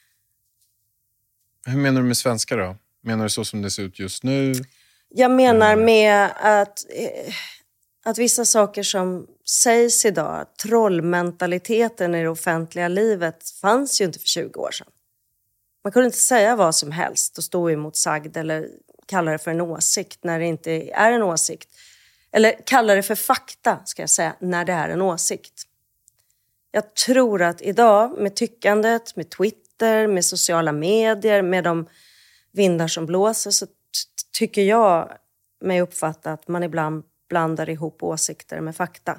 Hur menar du med svenska då? Menar du så som det ser ut just nu? Jag menar med att, att vissa saker som sägs idag, trollmentaliteten i det offentliga livet, fanns ju inte för tjugo år sedan. Man kunde inte säga vad som helst och stå emot sagd eller kalla det för en åsikt när det inte är en åsikt. Eller kalla det för fakta, ska jag säga, när det är en åsikt. Jag tror att idag med tyckandet, med Twitter, med sociala medier, med de vindar som blåser, så tycker jag mig uppfatta att man ibland blandar ihop åsikter med fakta.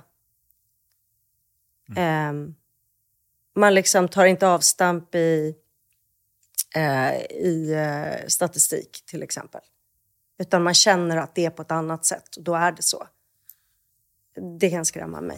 Mm. Um, man liksom tar inte avstamp i, uh, i uh, statistik till exempel. Utan man känner att det är på ett annat sätt. Och då är det så. Det kan skrämma mig.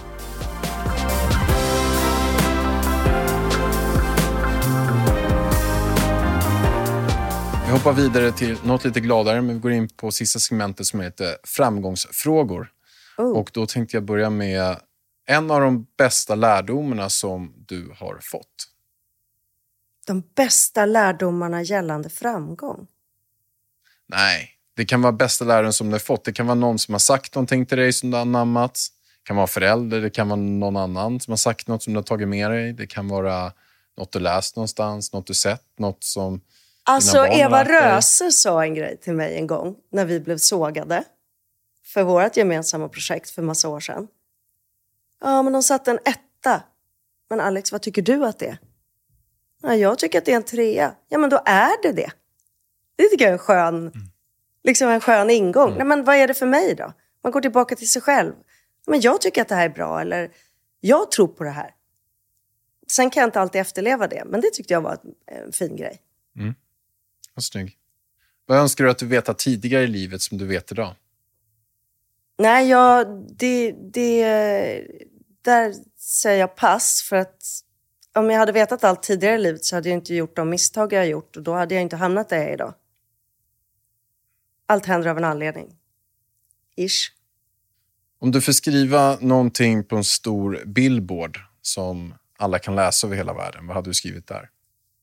Vi hoppar vidare till något lite gladare, men vi går in på sista segmentet som heter framgångsfrågor. Oh. Och då tänkte jag börja med en av de bästa lärdomarna som du har fått. De bästa lärdomarna gällande framgång? Nej, det kan vara bästa läraren som du har fått. Det kan vara någon som har sagt någonting till dig som du har anammat. Det kan vara förälder, det kan vara någon annan som har sagt något som du har tagit med dig. Det kan vara något du läst någonstans, något du sett, något som... Alltså Eva Röse sa en grej till mig en gång när vi blev sågade för vårt gemensamma projekt för massa år sedan. Ja, men de satte en etta. Men Alex, vad tycker du att det är? Ja, jag tycker att det är en trea. Ja, men då är det det. Det tycker jag är en skön, mm. liksom en skön ingång. Mm. Nej, men vad är det för mig då? Man går tillbaka till sig själv. Men jag tycker att det här är bra, eller jag tror på det här. Sen kan jag inte alltid efterleva det, men det tyckte jag var en fin grej. Mm. Vad snygg. Vad önskar du att du vet tidigare i livet som du vet idag? Nej, jag, det, det, där säger jag pass. För att om jag hade vetat allt tidigare i livet så hade jag inte gjort de misstag jag har gjort. Och då hade jag inte hamnat där jag är idag. Allt händer av en anledning. Ish. Om du får skriva någonting på en stor billboard som alla kan läsa över hela världen, vad hade du skrivit där?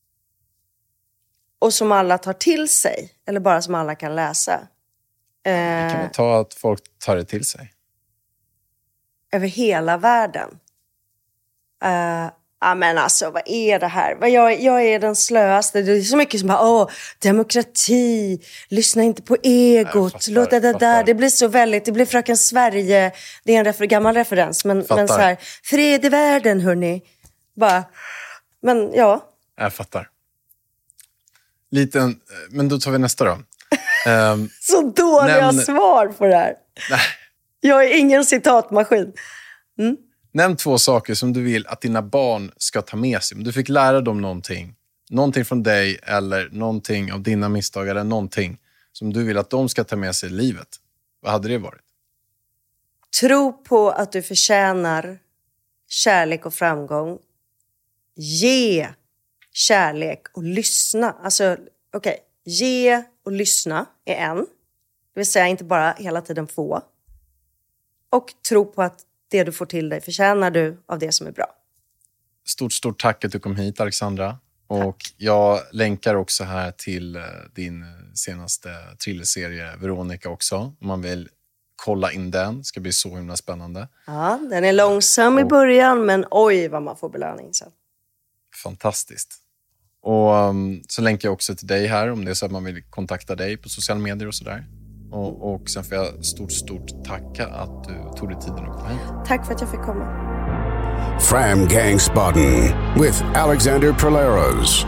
Och som alla tar till sig? Eller bara som alla kan läsa? Det kan man ta att folk tar det till sig. Över hela världen? Uh, ja, men alltså, vad är det här? Jag, jag är den slöaste. Det är så mycket som bara, åh, demokrati. Lyssna inte på egot. Fattar, Låt det där. Det blir så väldigt, det blir Fröken Sverige. Det är en refer- gammal referens. Men, men så här, fred i världen, hörni. Bara, men ja. Jag fattar. Liten, men då tar vi nästa då. Um, så dåliga nämn... svar på det här. Nej. Jag är ingen citatmaskin. Mm. Nämn två saker som du vill att dina barn ska ta med sig. Om du fick lära dem någonting någonting från dig eller någonting av dina misstag eller någonting som du vill att de ska ta med sig i livet. Vad hade det varit? Tro på att du förtjänar kärlek och framgång. Ge kärlek och lyssna. Alltså, okej. Okay. Ge och lyssna är en. Det vill säga inte bara hela tiden få. Och tro på att det du får till dig förtjänar du av det som är bra. Stort, stort tack att du kom hit, Alexandra. Och jag länkar också här till din senaste thrillerserie Veronica också. Om man vill kolla in den. Det ska bli så himla spännande. Ja, den är långsam i början, men oj vad man får belöning sen. Fantastiskt. Och um, så länkar jag också till dig här om det är så att man vill kontakta dig på sociala medier och sådär. Och, och sen får jag stort, stort tacka att du tog dig tiden att komma hit. Tack för att jag fick komma. Framgångsbotten with Alexander Praleros.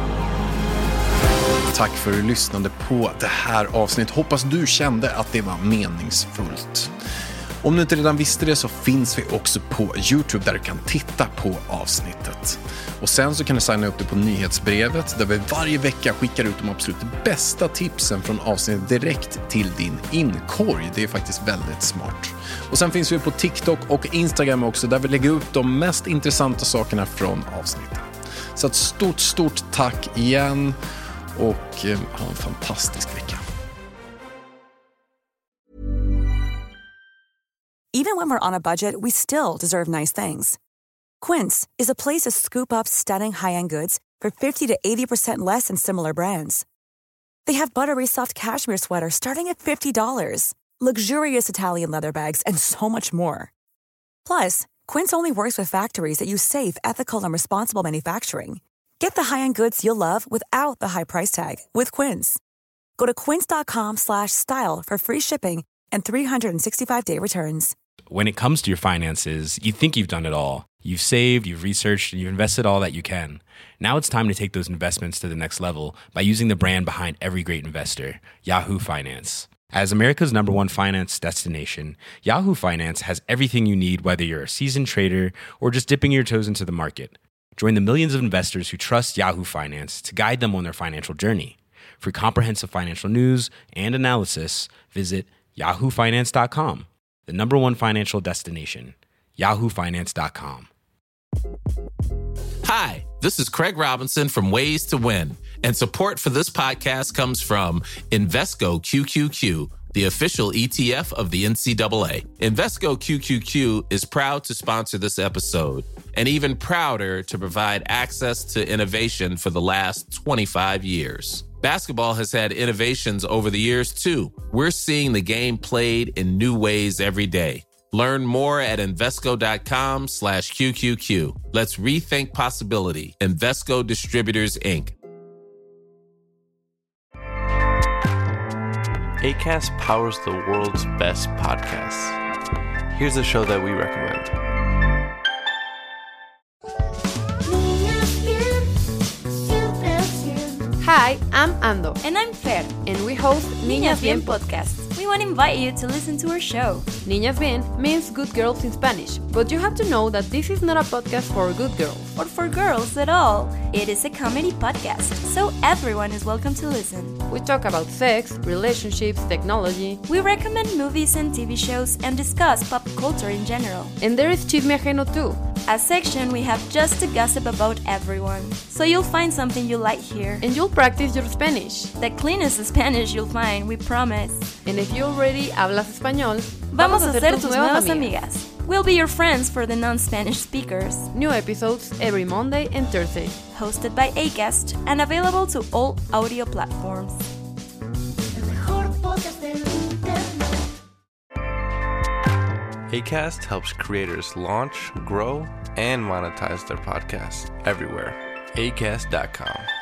Tack för att du lyssnade på det här avsnittet. Hoppas du kände att det var meningsfullt. Om du inte redan visste det så finns vi också på YouTube där du kan titta på avsnittet. Och sen så kan du signa upp dig på nyhetsbrevet där vi varje vecka skickar ut de absolut bästa tipsen från avsnittet direkt till din inkorg. Det är faktiskt väldigt smart. Och sen finns vi på TikTok och Instagram också där vi lägger upp de mest intressanta sakerna från avsnittet. Så ett stort, stort tack igen och eh, ha en fantastisk vecka. Even when we're on a budget, we still deserve nice things. Quince is a place to scoop up stunning high-end goods for fifty to eighty percent less than similar brands. They have buttery soft cashmere sweaters starting at fifty dollars, luxurious Italian leather bags, and so much more. Plus, Quince only works with factories that use safe, ethical, and responsible manufacturing. Get the high-end goods you'll love without the high price tag with Quince. Go to quince.com slash style for free shipping and three sixty-five day returns. When it comes to your finances, you think you've done it all. You've saved, you've researched, and you've invested all that you can. Now it's time to take those investments to the next level by using the brand behind every great investor, Yahoo Finance. As America's number one finance destination, Yahoo Finance has everything you need, whether you're a seasoned trader or just dipping your toes into the market. Join the millions of investors who trust Yahoo Finance to guide them on their financial journey. For comprehensive financial news and analysis, visit yahoo finance dot com. The number one financial destination, yahoo finance dot com. Hi, this is Craig Robinson from Ways to Win, and support for this podcast comes from Invesco Q Q Q, the official E T F of the N C double A. Invesco Q Q Q is proud to sponsor this episode, and even prouder to provide access to innovation for the last twenty-five years. Basketball has had innovations over the years, too. We're seeing the game played in new ways every day. Learn more at Invesco.com slash QQQ. Let's rethink possibility. Invesco Distributors, Incorporated. Acast powers the world's best podcasts. Here's a show that we recommend. Hi, I'm Ando. And I'm Fer. And we host Niñas, Niñas Bien podcast. We want to invite you to listen to our show. Niñas Bien means good girls in Spanish, but you have to know that this is not a podcast for good girls. Or for girls at all. It is a comedy podcast, so everyone is welcome to listen. We talk about sex, relationships, technology. We recommend movies and T V shows and discuss pop culture in general. And there is Chisme Ajeno too. A section we have just to gossip about everyone. So you'll find something you like here. And you'll practice your Spanish. The cleanest Spanish you'll find, we promise. And if you already hablas español, vamos, vamos a ser tus nuevas amigas. amigas. We'll be your friends for the non-Spanish speakers. New episodes every Monday and Thursday. Hosted by Acast and available to all audio platforms. Acast helps creators launch, grow, and monetize their podcasts everywhere. acast dot com.